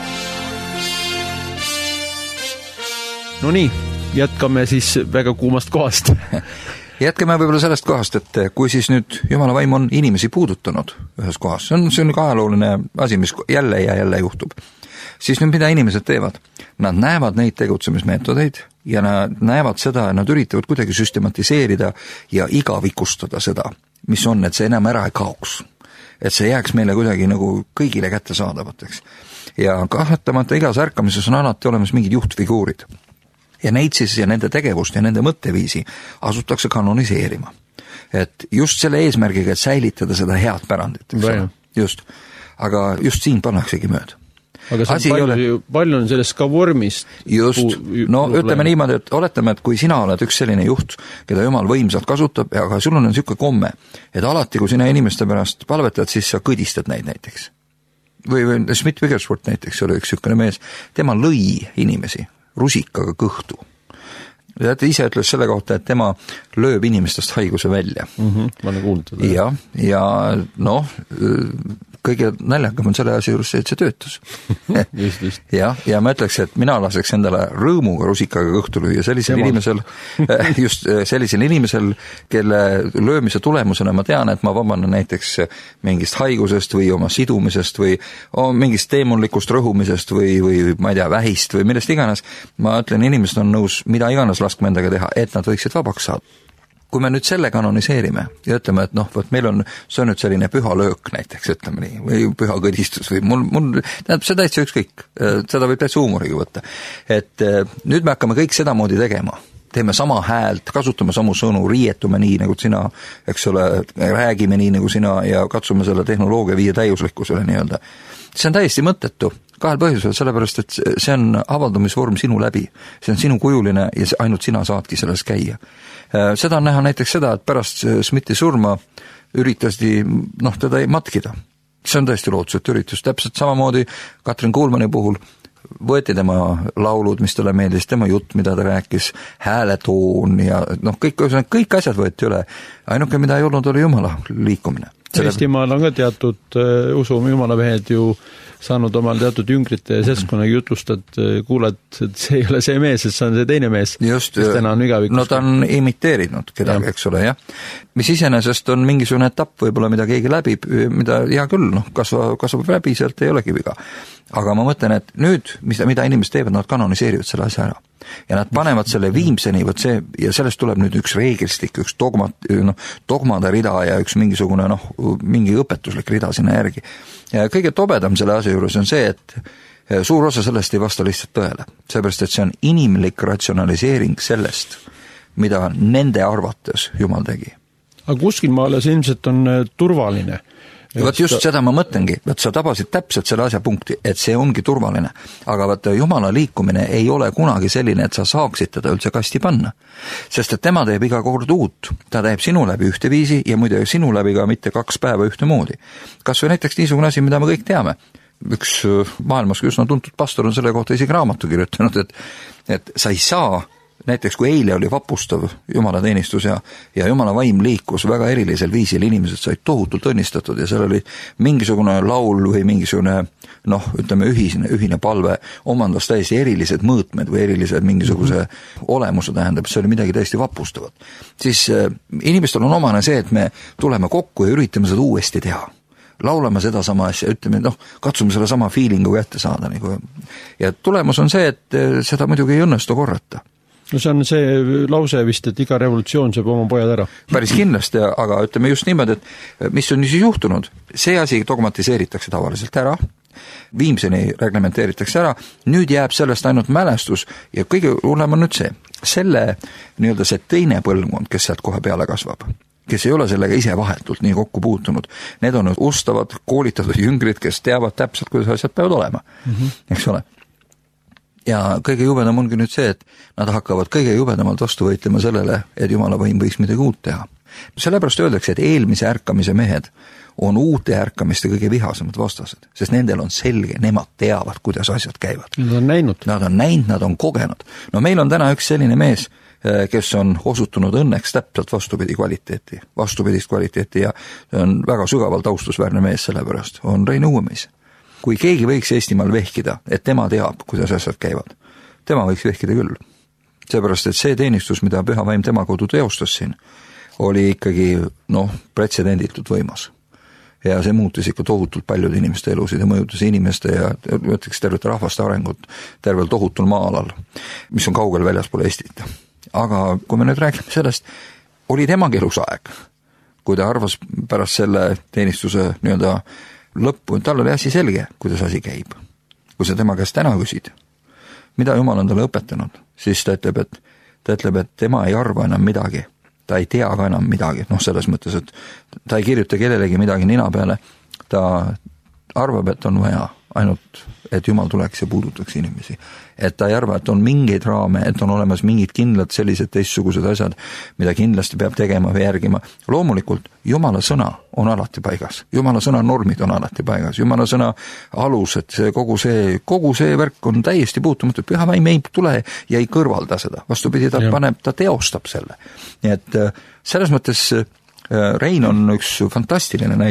No nii, jätkame siis väga kuumast kohast. Jätkame võib-olla sellest kohast, et kui siis nüüd Jumala vaim on inimesi puudutanud ühes kohas, see on ajalooline asi, mis jälle ja jälle juhtub, siis nüüd mida inimesed teevad? Nad näevad neid tegutsemismeetodeid ja nad näevad seda, nad üritavad kuidagi süstematiseerida ja igavikustada seda, mis on, et see enam ära ei kaoks. Et see jääks meile kuidagi nagu kõigile kättesaadavateks. Ja kahtlemata igas ärkamises on alati olemas mingid juhtfiguurid. Ja neid siis ja nende tegevust ja nende mõtteviisi asutakse kanoniseerima. Et just selle eesmärgiga, et säilitada seda head pärandit. Just. Aga just siin pannaksegi mööda. Aga see on palju on sellest ka vormist. Just, no ütleme niimoodi, et oletame, et kui sina oled üks selline juht, keda Jumal võimsalt kasutab, aga sul on niisugune komme, et alati, kui sina inimeste pärast palvetad, siis sa kõdistad neid näiteks. Või Smith Wigglesworth näiteks oli üks niisugune mees, tema lõi inimesi rusikaga kõhtu. Ja ta ise ütles selle kohta, et tema lööb inimestest haiguse välja. Ma olen kuulnud. Ja noh, kõige naljakam on selle asja juures see, et see töötas. just. ja ma ütleks, et mina laseks endale rõõmuga rusikaga kõhtu lüüa sellisel inimesel, just sellisel inimesel, kelle löömise tulemusena ma tean, et ma vabandan näiteks mingist haigusest või oma sidumisest või mingist teemonlikust rõhumisest või ma ei tea, vähist või millest iganes. Ma ütlen, inimesed on nõus mida iganes laskma endaga teha, et nad võiksid vabaks saada. Kui me nüüd selle kanoniseerime ja ütleme, et noh, võt meil on, see on nüüd selline püha löök näiteks, ütleme nii, või püha kõdistus või mul tähendab, see täitsa ükskõik, seda võib täitsa huumoriga võtta. Et nüüd me hakkame kõik sedamoodi tegema. Teeme sama häält, kasutame samu sõnu, riietume nii nagu sina, eks ole, räägime nii nagu sina ja katsume selle tehnoloogia viia täiuslikkusele nii-öelda. See on täiesti mõttetu, kahel põhjusel, sellepärast, et see on avaldamisvorm sinu läbi. See on sinu kujuline ja ainult sina saadki selles käia. Seda on näha näiteks seda, et pärast Smithi surma üritasti, teda ei matkida. See on tõesti lootusetu üritus. Täpselt samamoodi Katrin Kuulmani puhul võeti tema laulud, mis talle meeldis, tema jutt, mida ta rääkis, hääletoon ja kõik asjad võeti üle. Ainuke, mida ei olnud, oli Jumala liikumine. Eestimaal on ka teatud usume jumalamehed ju saanud omal teatud jüngrite seltskonnaga jutlustad, kuulad, et see ei ole see mees, et see on see teine mees. Just, ta on imiteerinud kedagi, eks ole, jah. Mis iseenesest on mingisugune etapp võib-olla, mida keegi läbib, mida hea küll, kasvab läbi, sealt ei olegi viga. Aga ma mõtlen, et nüüd, mida inimesed teevad, nad kanoniseerivad selle asja ära. Ja nad panevad selle viimseni, ja sellest tuleb nüüd üks reeglistik, üks dogmade rida ja üks mingisugune, mingi õpetuslik rida sinna järgi. Ja kõige tobedam selle asja juures on see, et suur osa sellest ei vasta lihtsalt tõele. Seepärast, et see on inimlik ratsionaliseering sellest, mida nende arvates Jumal tegi. Aga kuskil maale see ilmselt on turvaline. Võt just seda ma mõtlengi, sa tabasid täpselt selle asja punkti, et see ongi turvaline. Aga võt Jumala liikumine ei ole kunagi selline, et sa saaksid teda üldse kasti panna. Sest et tema teeb iga kord uut. Ta teeb sinu läbi ühte viisi ja muide sinu läbi ka mitte 2 päeva ühte moodi. Kas või näiteks niisugune asi, mida me kõik teame. Üks maailmas üsna tuntud pastor on selle kohta isegi raamatu kirjutanud, et sa ei saa näiteks kui eile oli vapustav Jumala teenistus ja Jumala vaim liikus väga erilisel viisil, inimesed said tohutult õnnistatud ja seal oli mingisugune laul või mingisugune, ütleme ühine palve omandas täiesti erilised mõõtmed või erilised mingisuguse olemuse tähendab, see oli midagi täiesti vapustavat. Siis inimestel on omane see, et me tuleme kokku ja üritame seda uuesti teha. Laulame seda sama asja, ütleme, katsume selle sama feelingu kätte saada. Ja tulemus on see, et seda muidugi ei õnnestu korrata. No see on see lause vist, et iga revolutsioon saab oma pojad ära. Päris kindlasti, aga ütleme just niimoodi, et mis on siis juhtunud. See asi dogmatiseeritakse tavaliselt ära, viimseni reglementeeritakse ära, nüüd jääb sellest ainult mälestus ja kõige hullem on nüüd see teine põlvkond, kes sealt kohe peale kasvab, kes ei ole sellega ise vahetult nii kokku puutunud. Need on ustavad, koolitatud jüngrid, kes teavad täpselt, kuidas asjad peavad olema, eks ole. Ja kõige jubedam ongi nüüd see, et nad hakkavad kõige jubedamalt vastu võitlema sellele, et Jumala võim võiks midagi uut teha. Sellepärast öeldakse, et eelmise ärkamise mehed on uute ärkamiste kõige vihasemad vastased, sest nendel on selge, nemad teavad, kuidas asjad käivad. Nad on näinud. Nad on näinud, nad on kogenud. No meil on täna üks selline mees, kes on osutunud õnneks täpselt vastupidist kvaliteeti ja on väga sügavalt austusväärne mees sellepärast, on Rein Uuemees. Kui keegi võiks Eestimaal vehkida, et tema teab, kuidas asjad käivad, tema võiks vehkida küll. Seepärast, et see teenistus, mida Püha Vaim tema kodu teostas siin, oli ikkagi, pretsedenditult võimas. Ja see muutis ikka tohutult paljude inimeste elusid ja mõjutas inimeste ja ütleks tervete rahvaste arengut tervel tohutul maa-alal, mis on kaugel väljaspool Eestit. Aga kui me nüüd räägime sellest, oli temagi elus aeg, kui ta arvas pärast selle teenistuse lõppu, tal oli asi selge, kuidas asi käib. Kui sa tema käest täna küsid, mida Jumal on talle õpetanud, siis ta ütleb, et tema ei arva enam midagi. Ta ei tea ka enam midagi. Selles mõttes, et ta ei kirjuta kellelegi midagi nina peale. Ta arvab, et on vaja ainult, et Jumal tuleks ja puudutaks inimesi. Et ta ei arva, et on mingeid raame, et on olemas mingid kindlad sellised teistsugused asjad, mida kindlasti peab tegema või järgima. Loomulikult, Jumala sõna on alati paigas. Jumala sõna normid on alati paigas. Jumala sõna alus, et kogu see värk on täiesti puutumatu. Püha Vaim ei tule ja ei kõrvalda seda. Vastupidi, ta teostab selle. Nii et selles mõttes Rein on üks fantastiline näide.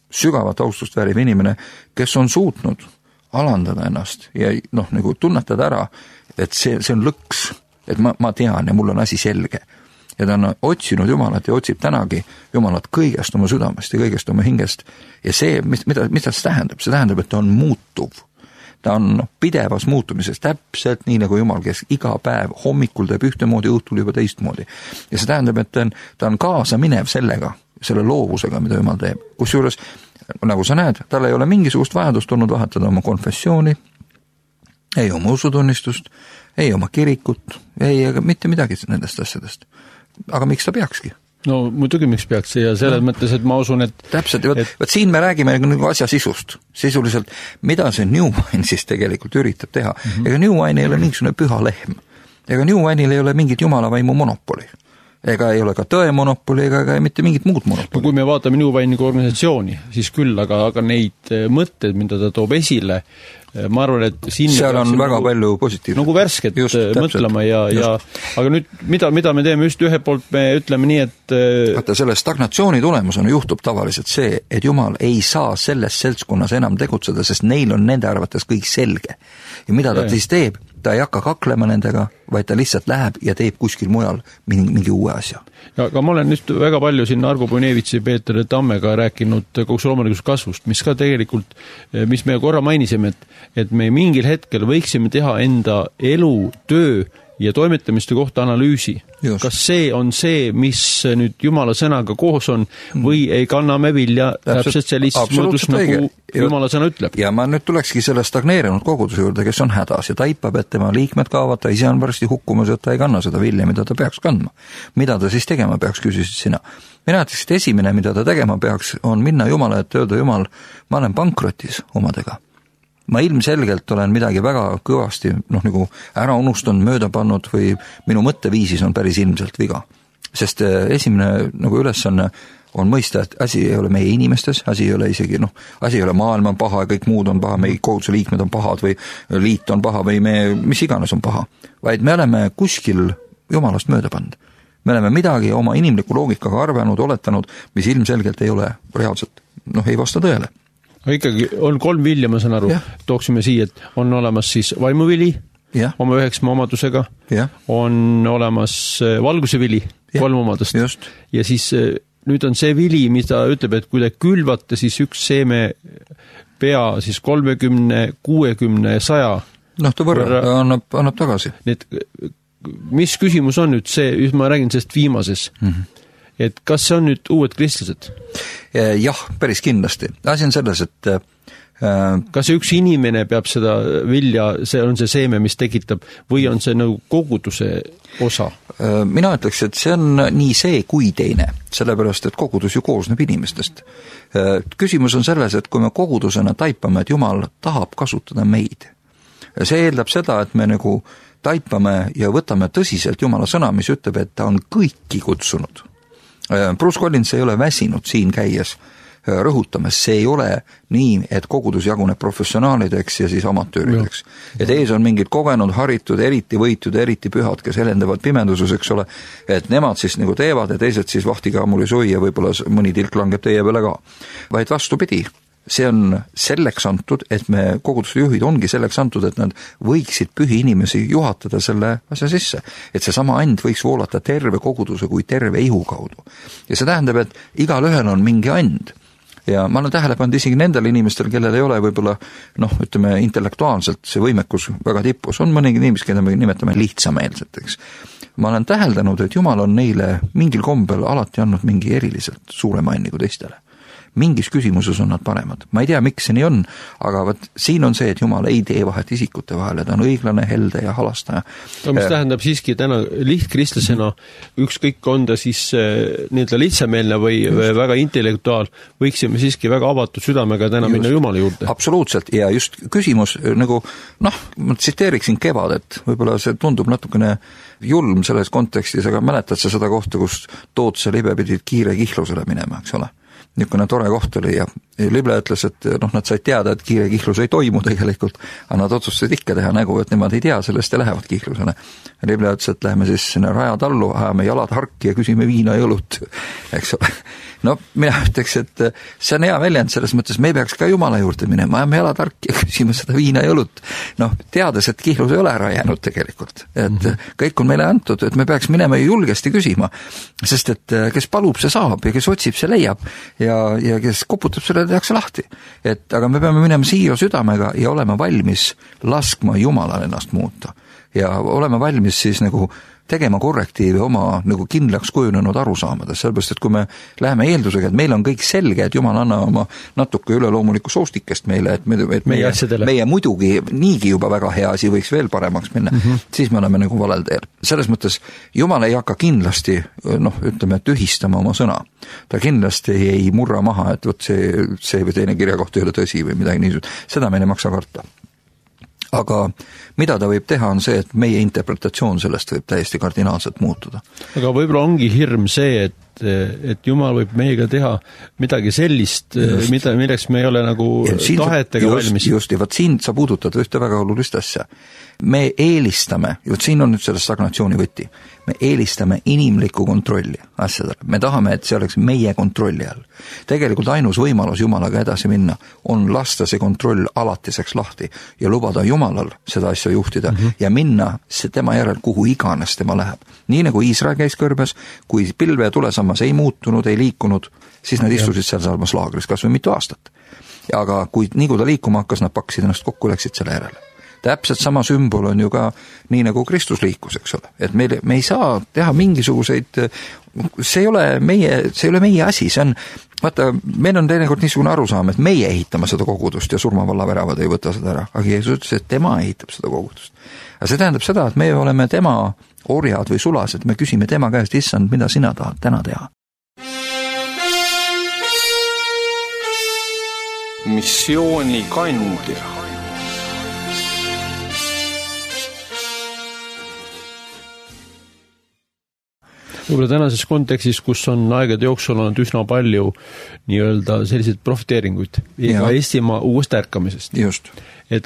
sügavat austust vääriv inimene, kes on suutnud alandada ennast ja nagu tunnetada ära, et see on lõks, et ma tean ja mul on asi selge. Ja ta on otsinud Jumalat ja otsib tänagi Jumalat kõigest oma südamest ja kõigest oma hingest. Ja see, mida see tähendab? See tähendab, et ta on muutuv. Ta on pidevas muutumises, täpselt nii nagu Jumal, kes iga päev hommikul teeb ühtemoodi, õhtul juba teistmoodi. Ja see tähendab, et ta on kaasa minev sellega, selle loovusega, mida Jumal teeb. Kusjuures, nagu sa näed, tal ei ole mingisugust vajadust olnud vahetada oma konfessiooni, ei oma usutunnistust, ei oma kirikut, ei ega mitte midagi nendest asjadest. Aga miks ta peakski? No muidugi miks peaks ja selles mõttes, et ma usun, et täpselt, võt siin me räägime nagu asja sisust. Sisuliselt, mida see New Wine siis tegelikult üritab teha. Ega New Wine ei ole mingisugune püha lehm. Ega New Wine'il ei ole mingit jumalavaimu monopoli. Ega ei ole ka tõe monopoli, ega mitte mingit muud monopoli. Kui me vaatame New Wine'i organisatsiooni, siis küll, aga neid mõtteid, mida ta toob esile, ma arvan, et siin seal on väga palju positiivset. Nagu värsket just, mõtlema ja aga nüüd, mida me teeme just ühe poolt, me ütleme nii, et vaata, selle stagnatsiooni tulemusena juhtub tavaliselt see, et Jumal ei saa selles seltskonnas enam tegutseda, sest neil on nende arvates kõik selge. Ja mida ta siis teeb? Ta ei hakka kaklema nendega, vaid ta lihtsalt läheb ja teeb kuskil mujal mingi uue asja. Ja aga ma olen just väga palju siin Argo Punevitsi ja Peeter Tammega rääkinud kogu loomulikus kasvust, mis ka tegelikult, mis me korra mainisime, et me mingil hetkel võiksime teha enda elu, töö ja toimetamiste kohta analüüsi. Just. Kas see on see, mis nüüd Jumala sõnaga koos on või ei kanname vilja täpselt sellises mõõdus, nagu Jumala sõna ütleb? Ja ma nüüd tulekski selle stagneerinud koguduse juurde, kes on hädas ja taipab, et tema liikmed kaovad, ta ise on varsti hukkumas, et ta ei kanna seda vilja, mida ta peaks kandma. Mida ta siis tegema peaks, küsisid sina. Mina ütleks, et esimene, mida ta tegema peaks, on minna Jumala, et öelda Jumal, ma olen pankrotis omadega. Ma ilmselgelt olen midagi väga kõvasti nagu ära unustanud, mööda pannud või minu mõtteviisis on päris ilmselt viga. Sest esimene nagu ülesanne on mõista, et asi ei ole meie inimestes, asi ei ole isegi, asi ei ole maailm on paha ja kõik muud on paha, meie koguduse liikmed on pahad või liit on paha või mis iganes on paha. Vaid me oleme kuskil Jumalast mööda pannud. Me oleme midagi oma inimliku loogikaga arvanud, oletanud, mis ilmselgelt ei ole reaalselt, ei vasta tõele. Aga ikkagi on 3 vilja, ma saan aru, tooksime siia, et on olemas siis vaimuvili, oma 9 omadusega, on olemas valguse vili, 3 omadust. Just. Ja siis nüüd on see vili, mida ütleb, et kui te külvate, siis üks seeme pea siis 30, 60, 100. Ta võrra annab tagasi. Need, mis küsimus on nüüd see, ma räägin sellest viimases, et kas see on nüüd uued kristlased? Jah, päris kindlasti. Asi on selles, et kas see üks inimene peab seda vilja, see on see seeme, mis tekitab, või on see nagu koguduse osa? Mina ütleks, et see on nii see kui teine, sellepärast, et kogudus ju koosneb inimestest. Küsimus on selles, et kui me kogudusena taipame, et Jumal tahab kasutada meid, see eeldab seda, et me nagu taipame ja võtame tõsiselt Jumala sõna, mis ütleb, et ta on kõiki kutsunud. Bruce Collins ei ole väsinud siin käies rõhutamas, see ei ole nii, et kogudus jaguneb professionaalideks ja siis amatöörideks. Et ees on mingid kogenud, haritud, eriti võitud, eriti pühad, kes helendavad pimenduses, eks ole, et nemad siis nagu teevad ja teised siis vahtiga ammuli sui ja võib-olla mõni tilk langeb teie peale ka. Vaid vastupidi, see on selleks antud, et me koguduse juhid ongi selleks antud, et nad võiksid pühi inimesi juhatada selle asja sisse. Et see sama and võiks voolata terve koguduse kui terve ihu kaudu. Ja see tähendab, et igal ühel on mingi and. Ja ma olen tähele pannud isegi nendel inimestel, kellel ei ole võib-olla, ütleme, intellektuaalselt see võimekus väga tippus. On mõnegi inimesed, keda me nimetame lihtsameelseteks. Ma olen täheldanud, et Jumal on neile mingil kombel alati andnud mingi eriliselt suurema anni kui teistele. Mingis küsimuses on nad paremad. Ma ei tea, miks see nii on, aga võt, siin on see, et Jumal ei tee vahet isikute vahel, ta on õiglane, helde ja halastaja. Mis tähendab siiski täna lihtkristlasena, ükskõik on ta siis nii-öelda lihtsameelne või väga intellektuaal, võiksime siiski väga avatud südamega täna minna Jumala juurde. Absoluutselt, ja just küsimus nagu, ma tsiteeriksin Kevadet, võib-olla see tundub natukene julm selles kontekstis, aga mäletad sa seda kohta, kus Tootse libe pidid kiire kihlusele minema, eks ole? Niisugune tore koht oli ja Lible ütles, et nad said teada, et kiire kihlus ei toimu tegelikult, aga nad otsustasid ikka teha nägu, et nemad ei tea sellest ja lähevad kihlusele. Lible ütles, et läheme siis sinna rajatallu, ajame jalad harki ja küsime viina ja õlut, eks ole. No mina ütleks, et see on hea väljend selles mõttes, me ei peaks ka Jumala juurde minema, ajame jalad harki ja küsime seda viina ja õlut. Teades, et kihlus ei ole ära jäänud tegelikult, et kõik on meile antud, et me peaks minema ju julgesti küsima, sest et kes palub, see saab ja kes otsib, see leiab ja kes koputab, selle tehakse lahti. Aga me peame minema siia südamega ja olema valmis laskma Jumalal ennast muuta ja olema valmis siis nagu tegema korrektiivi oma nagu kindlaks kujunenud arusaamades, sellepärast, et kui me läheme eeldusega, et meil on kõik selge, et Jumal anna oma natuke üleloomulikku soostikest meile, et meie muidugi niigi juba väga hea asi võiks veel paremaks minna, siis me oleme nagu valel teel. Selles mõttes Jumal ei hakka kindlasti, ütleme, tühistama oma sõna. Ta kindlasti ei murra maha, et võt see või teine kirjakoht ei ole tõsi või midagi niisugust. Seda meil ei maksa karta. Aga mida ta võib teha on see, et meie interpretatsioon sellest võib täiesti kardinaalselt muutuda. Aga võib-olla ongi hirm see, et Jumal võib meiega teha midagi sellist, milleks me ei ole nagu tahetega valmis. Just, ja võt siin sa puudutad ühte väga olulist asja. Me eelistame, siin on nüüd selle stagnatsiooni võti, me eelistame inimlikku kontrolli asjadele. Me tahame, et see oleks meie kontrolli all. Tegelikult ainus võimalus Jumalaga edasi minna on lasta see kontroll alatiseks lahti ja lubada Jumalal seda asja juhtida ja minna tema järel, kuhu iganes tema läheb. Nii nagu Iisrael käis kõrbes, kui pilve ja tulesammas ei muutunud, ei liikunud, siis nad istusid seal salmas laagris kas või mitu aastat. Aga nii kui ta liikuma hakkas, nad pakkisid ennast kokku, läksid selle järele. Täpselt sama sümbol on ju ka nii nagu Kristus liikus, eks ole. Et me ei saa teha mingisuguseid, see ei ole meie asi, see on, vaata, meil on teinekord niisugune arusaam, et meie ehitame seda kogudust ja surmavalla veravad ei võta seda ära, aga Jeesus ütles, et tema ehitab seda kogudust. Aga see tähendab seda, et me oleme tema orjad või sulased, me küsime tema käest, issand, mida sina tahad täna teha. Missiooni kandja. Võib-olla tänases kontekstis, kus on aegade jooksul olnud üsna palju nii-öelda selliseid profiteeringuid ja Eestimaa uuest ärkamisest. Just. Et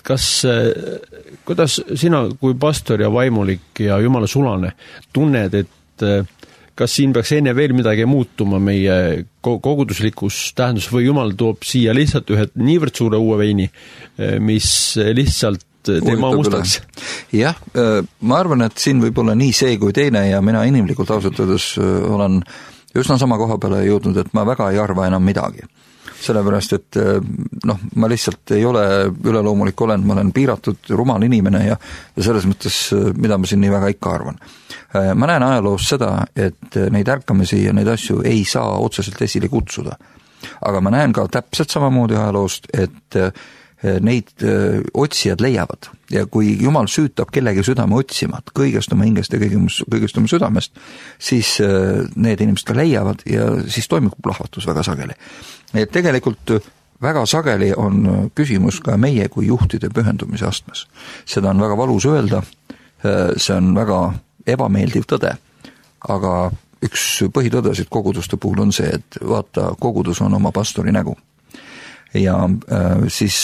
kuidas sina kui pastor ja vaimulik ja Jumala sulane tunned, et kas siin peaks enne veel midagi muutuma meie koguduslikus tähendus või Jumal toob siia lihtsalt ühe niivõrd suure uue veini, mis lihtsalt teema mustaks. Jah, ma arvan, et siin võib olla nii see kui teine ja mina inimlikult ausutades olen üsna sama koha peale jõudnud, et ma väga ei arva enam midagi. Sellepärast, et ma lihtsalt ei ole üleloomulik olend, ma olen piiratud rumal inimene ja selles mõttes, mida ma siin nii väga ikka arvan. Ma näen ajaloos seda, et neid ärkamisi ja neid asju ei saa otseselt esile kutsuda. Aga ma näen ka täpselt samamoodi ajaloost, et neid otsijad leiavad ja kui Jumal süütab kellegi südame otsima, kõigest oma hingest ja kõigest oma südamest, siis need inimesed ka leiavad ja siis toimub plahvatus väga sageli. Et tegelikult väga sageli on küsimus ka meie kui juhtide pühendumise astmes. Seda on väga valus öelda, see on väga ebameeldiv tõde, aga üks põhitõdesid koguduste puhul on see, et vaata, kogudus on oma pastori nägu. Ja siis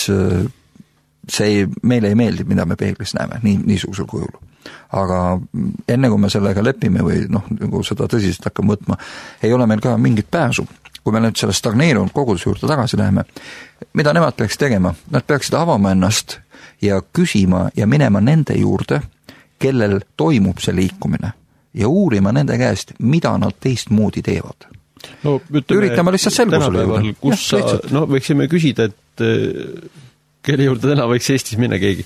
meile ei meeldi, mida me peeglis näeme, niisugusel kujul. Aga enne kui me sellega lepime või nagu seda tõsiselt hakkame võtma, ei ole meil ka mingit pääsu. Kui me nüüd selle stagneerunud koguduse juurde tagasi läheme, mida nemad peaks tegema? Nad peaksid avama ennast ja küsima ja minema nende juurde, kellel toimub see liikumine ja uurima nende käest, mida nad teistmoodi teevad. Üritame lihtsalt selgusele juurde. Võiksime küsida, et kelle juurde täna võiks Eestis minna keegi?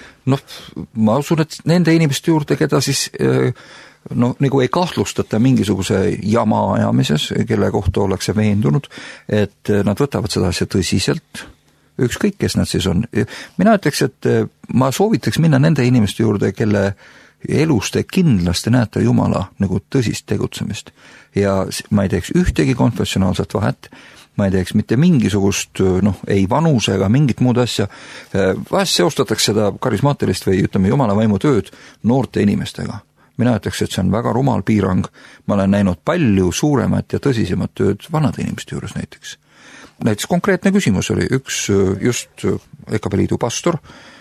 Ma usun, et nende inimeste juurde, keda siis nagu ei kahtlustata mingisuguse jama ajamises, kelle kohta ollakse veendunud, et nad võtavad seda asja tõsiselt, ükskõik, kes nad siis on. Mina ütleks, et ma soovitaks minna nende inimeste juurde, kelle elus te kindlasti näete Jumala nagu tõsist tegutsemist ja ma ei teeks ühtegi konfessionaalset vahet, ma ei teeks mitte mingisugust ei vanuse ega mingit muud asja, vahest seostatakse seda karismaatilist või ütleme Jumala vaimu tööd noorte inimestega. Mina ütleks, et see on väga rumal piirang, ma olen näinud palju suuremat ja tõsisemat tööd vanade inimeste juures näiteks. näiteks konkreetne küsimus oli, üks just EKP liidu pastor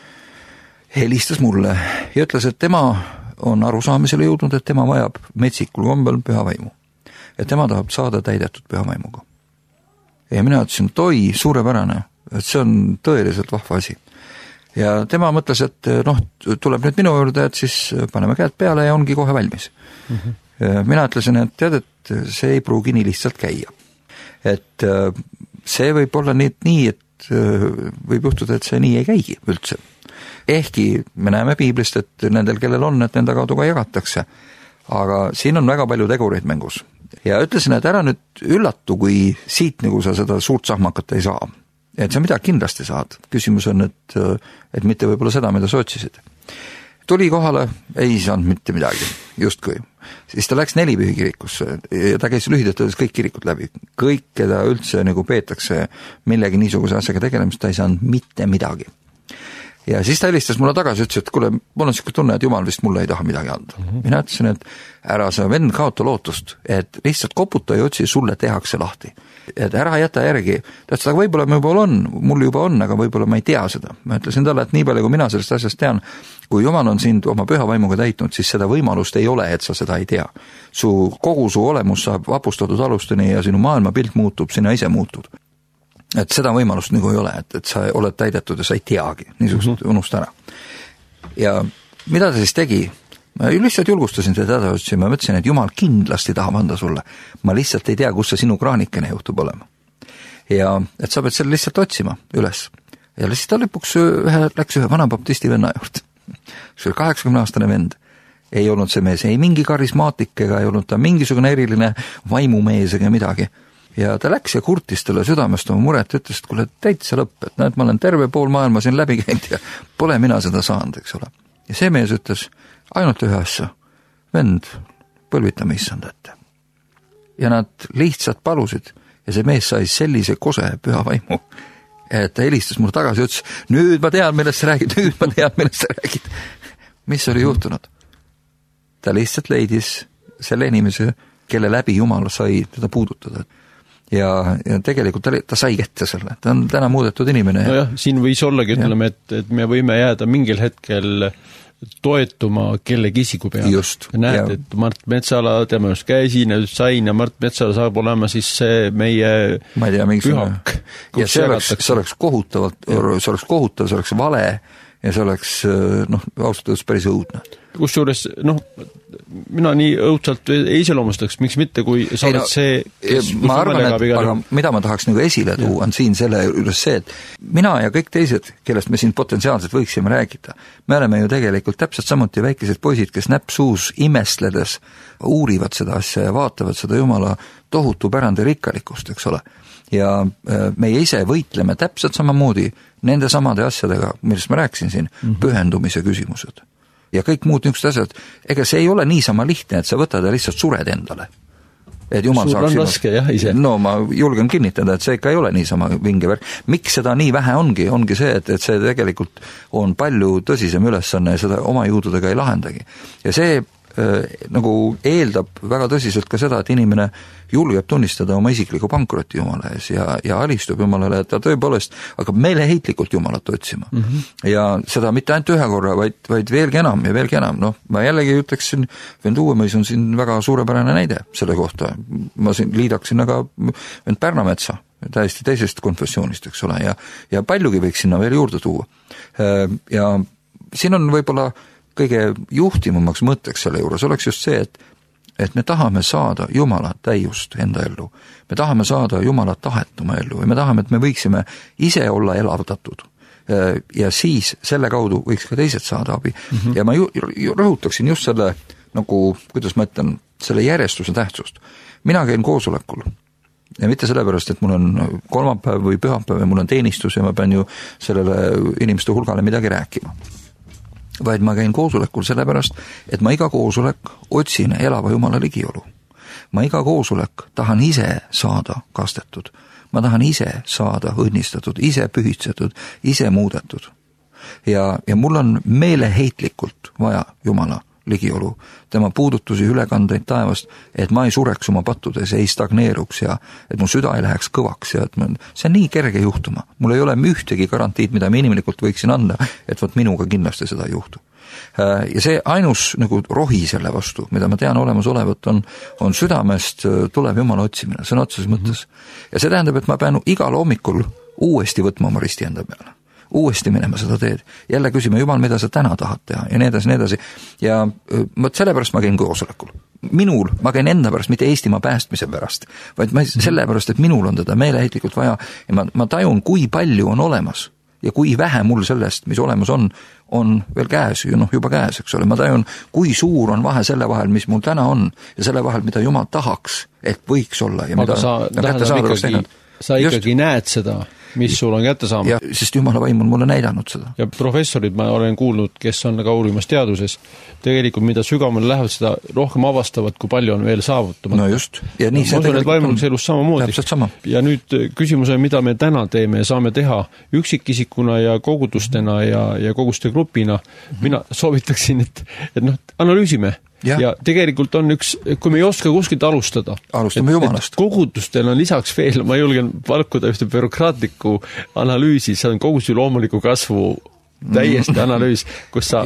helistas mulle ja ütles, et tema on arusaamisele jõudnud, et tema vajab metsikul kombel püha vaimu. Ja tema tahab saada täidetud püha vaimuga. Ja mina ütlesin, et oi, suurepärane, et see on tõeliselt vahva asi. Ja tema mõtles, et tuleb nüüd minu juurde, et siis paneme käed peale ja ongi kohe valmis. Mina ütlesin, et tead, et see ei pruugi nii lihtsalt käia. Et see võib olla nii, et võib juhtuda, et see nii ei käigi üldse. Ehkki me näeme piiblist, et nendel, kellel on, et nende kaudu ka jagatakse. Aga siin on väga palju tegureid mängus. Ja ütlesin, et ära nüüd üllatu, kui siit nagu sa seda suurt sahmakat ei saa. Et sa midagi kindlasti saad. Küsimus on, et mitte võib-olla seda, mida sa otsisid. Tuli kohale, ei saanud mitte midagi, justkui. Siis ta läks 4 pühikirikusse ja ta käis lühidalt öeldes kõik kirikud läbi. Kõik, keda üldse nagu peetakse millegi niisuguse asjaga tegelemist, ta ei saanud mitte midagi. Ja siis ta helistas mulle tagasi, ütles, et kuule, mul on siuke tunne, et Jumal vist mulle ei taha midagi anda. Mina ütlesin, et ära sa vend kaota lootust, et lihtsalt koputa ja otsi, sulle tehakse lahti. Et ära jäta järgi. Ta ütles, aga võib-olla mul juba on, aga võib-olla ma ei tea seda. Ma ütlesin talle, et nii palju, kui mina sellest asjast tean, kui Jumal on sind oma püha vaimuga täitnud, siis seda võimalust ei ole, et sa seda ei tea. Kogu su olemus saab vapustatud alusteni ja sinu maailmapilt muutub, sina ise muutud. Et seda võimalust nagu ei ole, et sa oled täidetud ja sa ei teagi, niisugust unusta ära. Ja mida ta siis tegi? Ma lihtsalt julgustasin seda edasi, ma mõtlesin, et Jumal kindlasti tahab anda sulle. Ma lihtsalt ei tea, kus see sinu kraanikene juhtub olema. Ja et sa pead selle lihtsalt otsima üles. Ja siis ta lõpuks läks ühe vana baptisti venna juurde. See oli 80-aastane vend. Ei olnud see mees, ei mingi karismaatik ega ei olnud ta mingisugune eriline vaimumees ega midagi. Ja ta läks ja kurtis talle südamest oma muret, ütles, et kuule, täitsa lõpp, et näed, ma olen terve pool maailma siin läbi käinud ja pole mina seda saanud, eks ole. Ja see mees ütles ainult ühe asja, vend, põlvitame issand ette. Ja nad lihtsalt palusid ja see mees sai sellise kose püha vaimu, et ta helistas mulle tagasi ja ütles, nüüd ma tean, millest sa räägid. Mis oli juhtunud? Ta lihtsalt leidis selle inimese, kelle läbi Jumal sai teda puudutada. Ja tegelikult ta sai kätte selle. Ta on täna muudetud inimene. No jah, siin võis ollagi, ütleme, et me võime jääda mingil hetkel toetuma kellegi isiku peale. Just. Näed, et Mart Metsala, tema just käisin ja sain ja Mart Metsala saab olema siis see meie pühak. Ja see oleks kohutav, see oleks vale ja see oleks, ausalt päris õudne. Kusjuures, mina nii õudselt ei iseloomustaks, miks mitte, kui sa oled see, kes ma arvan, aga mida ma tahaks nagu esile tuua, on siin selle üles see, et mina ja kõik teised, kellest me siin potentsiaalselt võiksime räägida, me oleme ju tegelikult täpselt samuti väikesed poisid, kes näppsuus imestledes uurivad seda asja ja vaatavad seda Jumala tohutu pärandi rikkalikkust, eks ole. Ja meie ise võitleme täpselt samamoodi nende samade asjadega, millest ma rääksin siin, pühendumise küsimused. Ja kõik muud niisugused asjad, ega see ei ole niisama lihtne, et sa võtad ja lihtsalt sured endale. Et Jumal sul on raske, jah, ise. No ma julgen kinnitada, et see ikka ei ole niisama vinge värk. Miks seda nii vähe ongi see, et see tegelikult on palju tõsisem ülesanne ja seda oma jõududega ei lahendagi. Ja see nagu eeldab väga tõsiselt ka seda, et inimene julgeb tunnistada oma isikliku pankrotti Jumala ees ja alistub Jumalale, et ta tõepoolest hakkab meeleheitlikult Jumalat otsima. Ja seda mitte ainult ühe korra, vaid veelgi enam ja veelgi enam. Ma jällegi ütleksin, vend Uuemõis on siin väga suurepärane näide selle kohta. Ma siin liidaksin aga vend Pärnametsa, täiesti teisest konfessioonist, eks ole, ja paljugi võiks sinna veel juurde tuua. Ja siin on võib-olla kõige juhtivamaks mõtteks selle juures oleks just see, et me tahame saada Jumala täiust enda ellu. Me tahame saada Jumala tahet oma ellu ja me tahame, et me võiksime ise olla elavdatud. Ja siis selle kaudu võiks ka teised saada abi. Ja ma rõhutaksin just selle, nagu, kuidas ma ütlen, selle järjestuse tähtsust. Mina käin koosolekul. Ja mitte sellepärast, et mul on kolmapäev või pühapäev ja mul on teenistus ja ma pean ju sellele inimeste hulgale midagi rääkima. Vaid ma käin koosolekul sellepärast, et ma iga koosolek otsin elava Jumala ligiolu. Ma iga koosolek tahan ise saada kastetud. Ma tahan ise saada õnnistatud, ise pühitsetud, ise muudetud. Ja mul on meeleheitlikult vaja Jumala ligiolu, tema puudutusi, ülekandeid taevast, et ma ei sureks oma pattudes, ei stagneeruks ja et mu süda ei läheks kõvaks ja et see on nii kerge juhtuma. Mul ei ole ühtegi garantiid, mida ma inimlikult võiksin anda, et võt minuga kindlasti seda ei juhtu. Ja see ainus nagu rohi selle vastu, mida ma tean olemas olevat, on südamest tuleb Jumala otsimine, sõna otseses mõttes. Ja see tähendab, et ma pean igal hommikul uuesti võtma oma risti enda peale. Uuesti minema seda teed. Jälle küsime, Jumal, mida sa täna tahad teha ja nii edasi. Ja mõt sellepärast ma käin koosolekul. Minul, ma käin enda pärast, mitte Eestimaa päästmise pärast, vaid sellepärast, et minul on teda meeleheitlikult vaja ja ma tajun, kui palju on olemas ja kui vähe mul sellest, mis olemas on veel käes, juba käes, eks ole. Ma tajun, kui suur on vahe selle vahel, mis mul täna on ja selle vahel, mida Jumal tahaks, et võiks olla. Ja aga sa ikkagi näed seda, mis sul on kätte saama. Sest Jumala vaim on mulle näidanud seda. Ja professorid ma olen kuulnud, kes on ka uurimas teaduses, tegelikult mida sügavamale lähevad, seda rohkem avastavad, kui palju on veel saavutamata. No just. Ja nii ma usun, et vaimulikes elus samamoodi. Sama. Ja nüüd küsimus on, mida me täna teeme ja saame teha üksikisikuna ja kogudustena ja koguste grupina. Mina soovitaksin, et analüüsime. Ja tegelikult on kui me ei oska kuskilt alustada. Alustame Jumalast. Kogudustel on lisaks veel, ma julgen palkuda ühte bürokraatlikku analüüsi, see on koguduse loomuliku kasvu täiesti analüüs, kus sa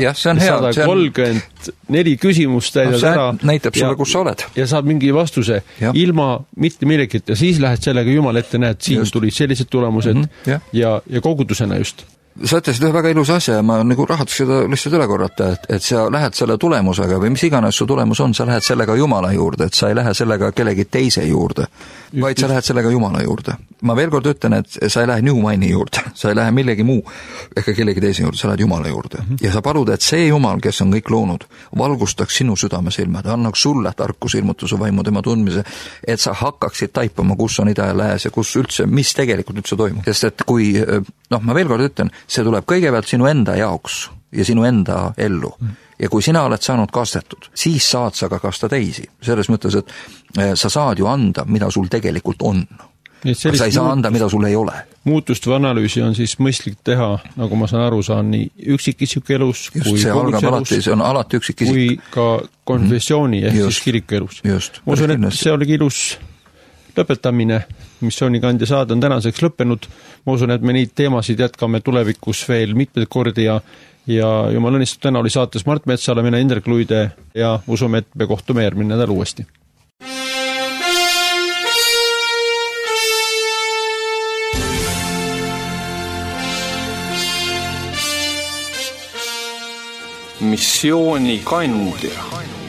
134 küsimust täidad ära. Näitab sulle, kus sa oled. Ja saad mingi vastuse ilma mitte millegit ja siis lähed sellega Jumal ette, näed, siin tulid sellised tulemused ja kogudusena just. Sa ütlesid ühe väga ilus asja ja ma nagu rahataks seda lihtsalt üle korrata, et sa lähed selle tulemusega või mis iganes su tulemus on, sa lähed sellega Jumala juurde, et sa ei lähe sellega kellegi teise juurde, vaid sa lähed sellega Jumala juurde. Ma veel kord ütlen, et sa ei lähe New Wine'i juurde, sa ei lähe millegi muu ega kellegi teise juurde, sa lähed Jumala juurde. Ja sa palud, et see Jumal, kes on kõik loonud, valgustaks sinu südame silmad, annaks sulle tarkuse, ilmutuse, vaimu, tema tundmise, et sa hakkaksid taipama, kus on ida ja lääs ja kus üldse, mis tegelikult üldse toimub. Sest et kui, ma veel kord ütlen, see tuleb kõigepealt sinu enda jaoks ja sinu enda ellu. Ja kui sina oled saanud kastetud, siis saad sa ka kasta teisi. Selles mõttes, et sa saad ju anda, mida sul tegelikult on. Sa ei saa anda, mida sul ei ole. Muutust või analüüsi on siis mõistlik teha, nagu ma saan aru, nii üksikisik elus just, kui koguduse elus, kui ka konfessiooni ehk siis kiriku elus. Ma usun, et see oligi ilus lõpetamine, missioonikandja saad on tänaseks lõppenud. Ma usun, et me neid teemasid jätkame tulevikus veel mitmeid kordi ja Jumal õnnistab, täna oli saates Mart Metsala, mina Indrek Luide ja usume, et me kohtume järgmine nädal uuesti. Missioonikandja.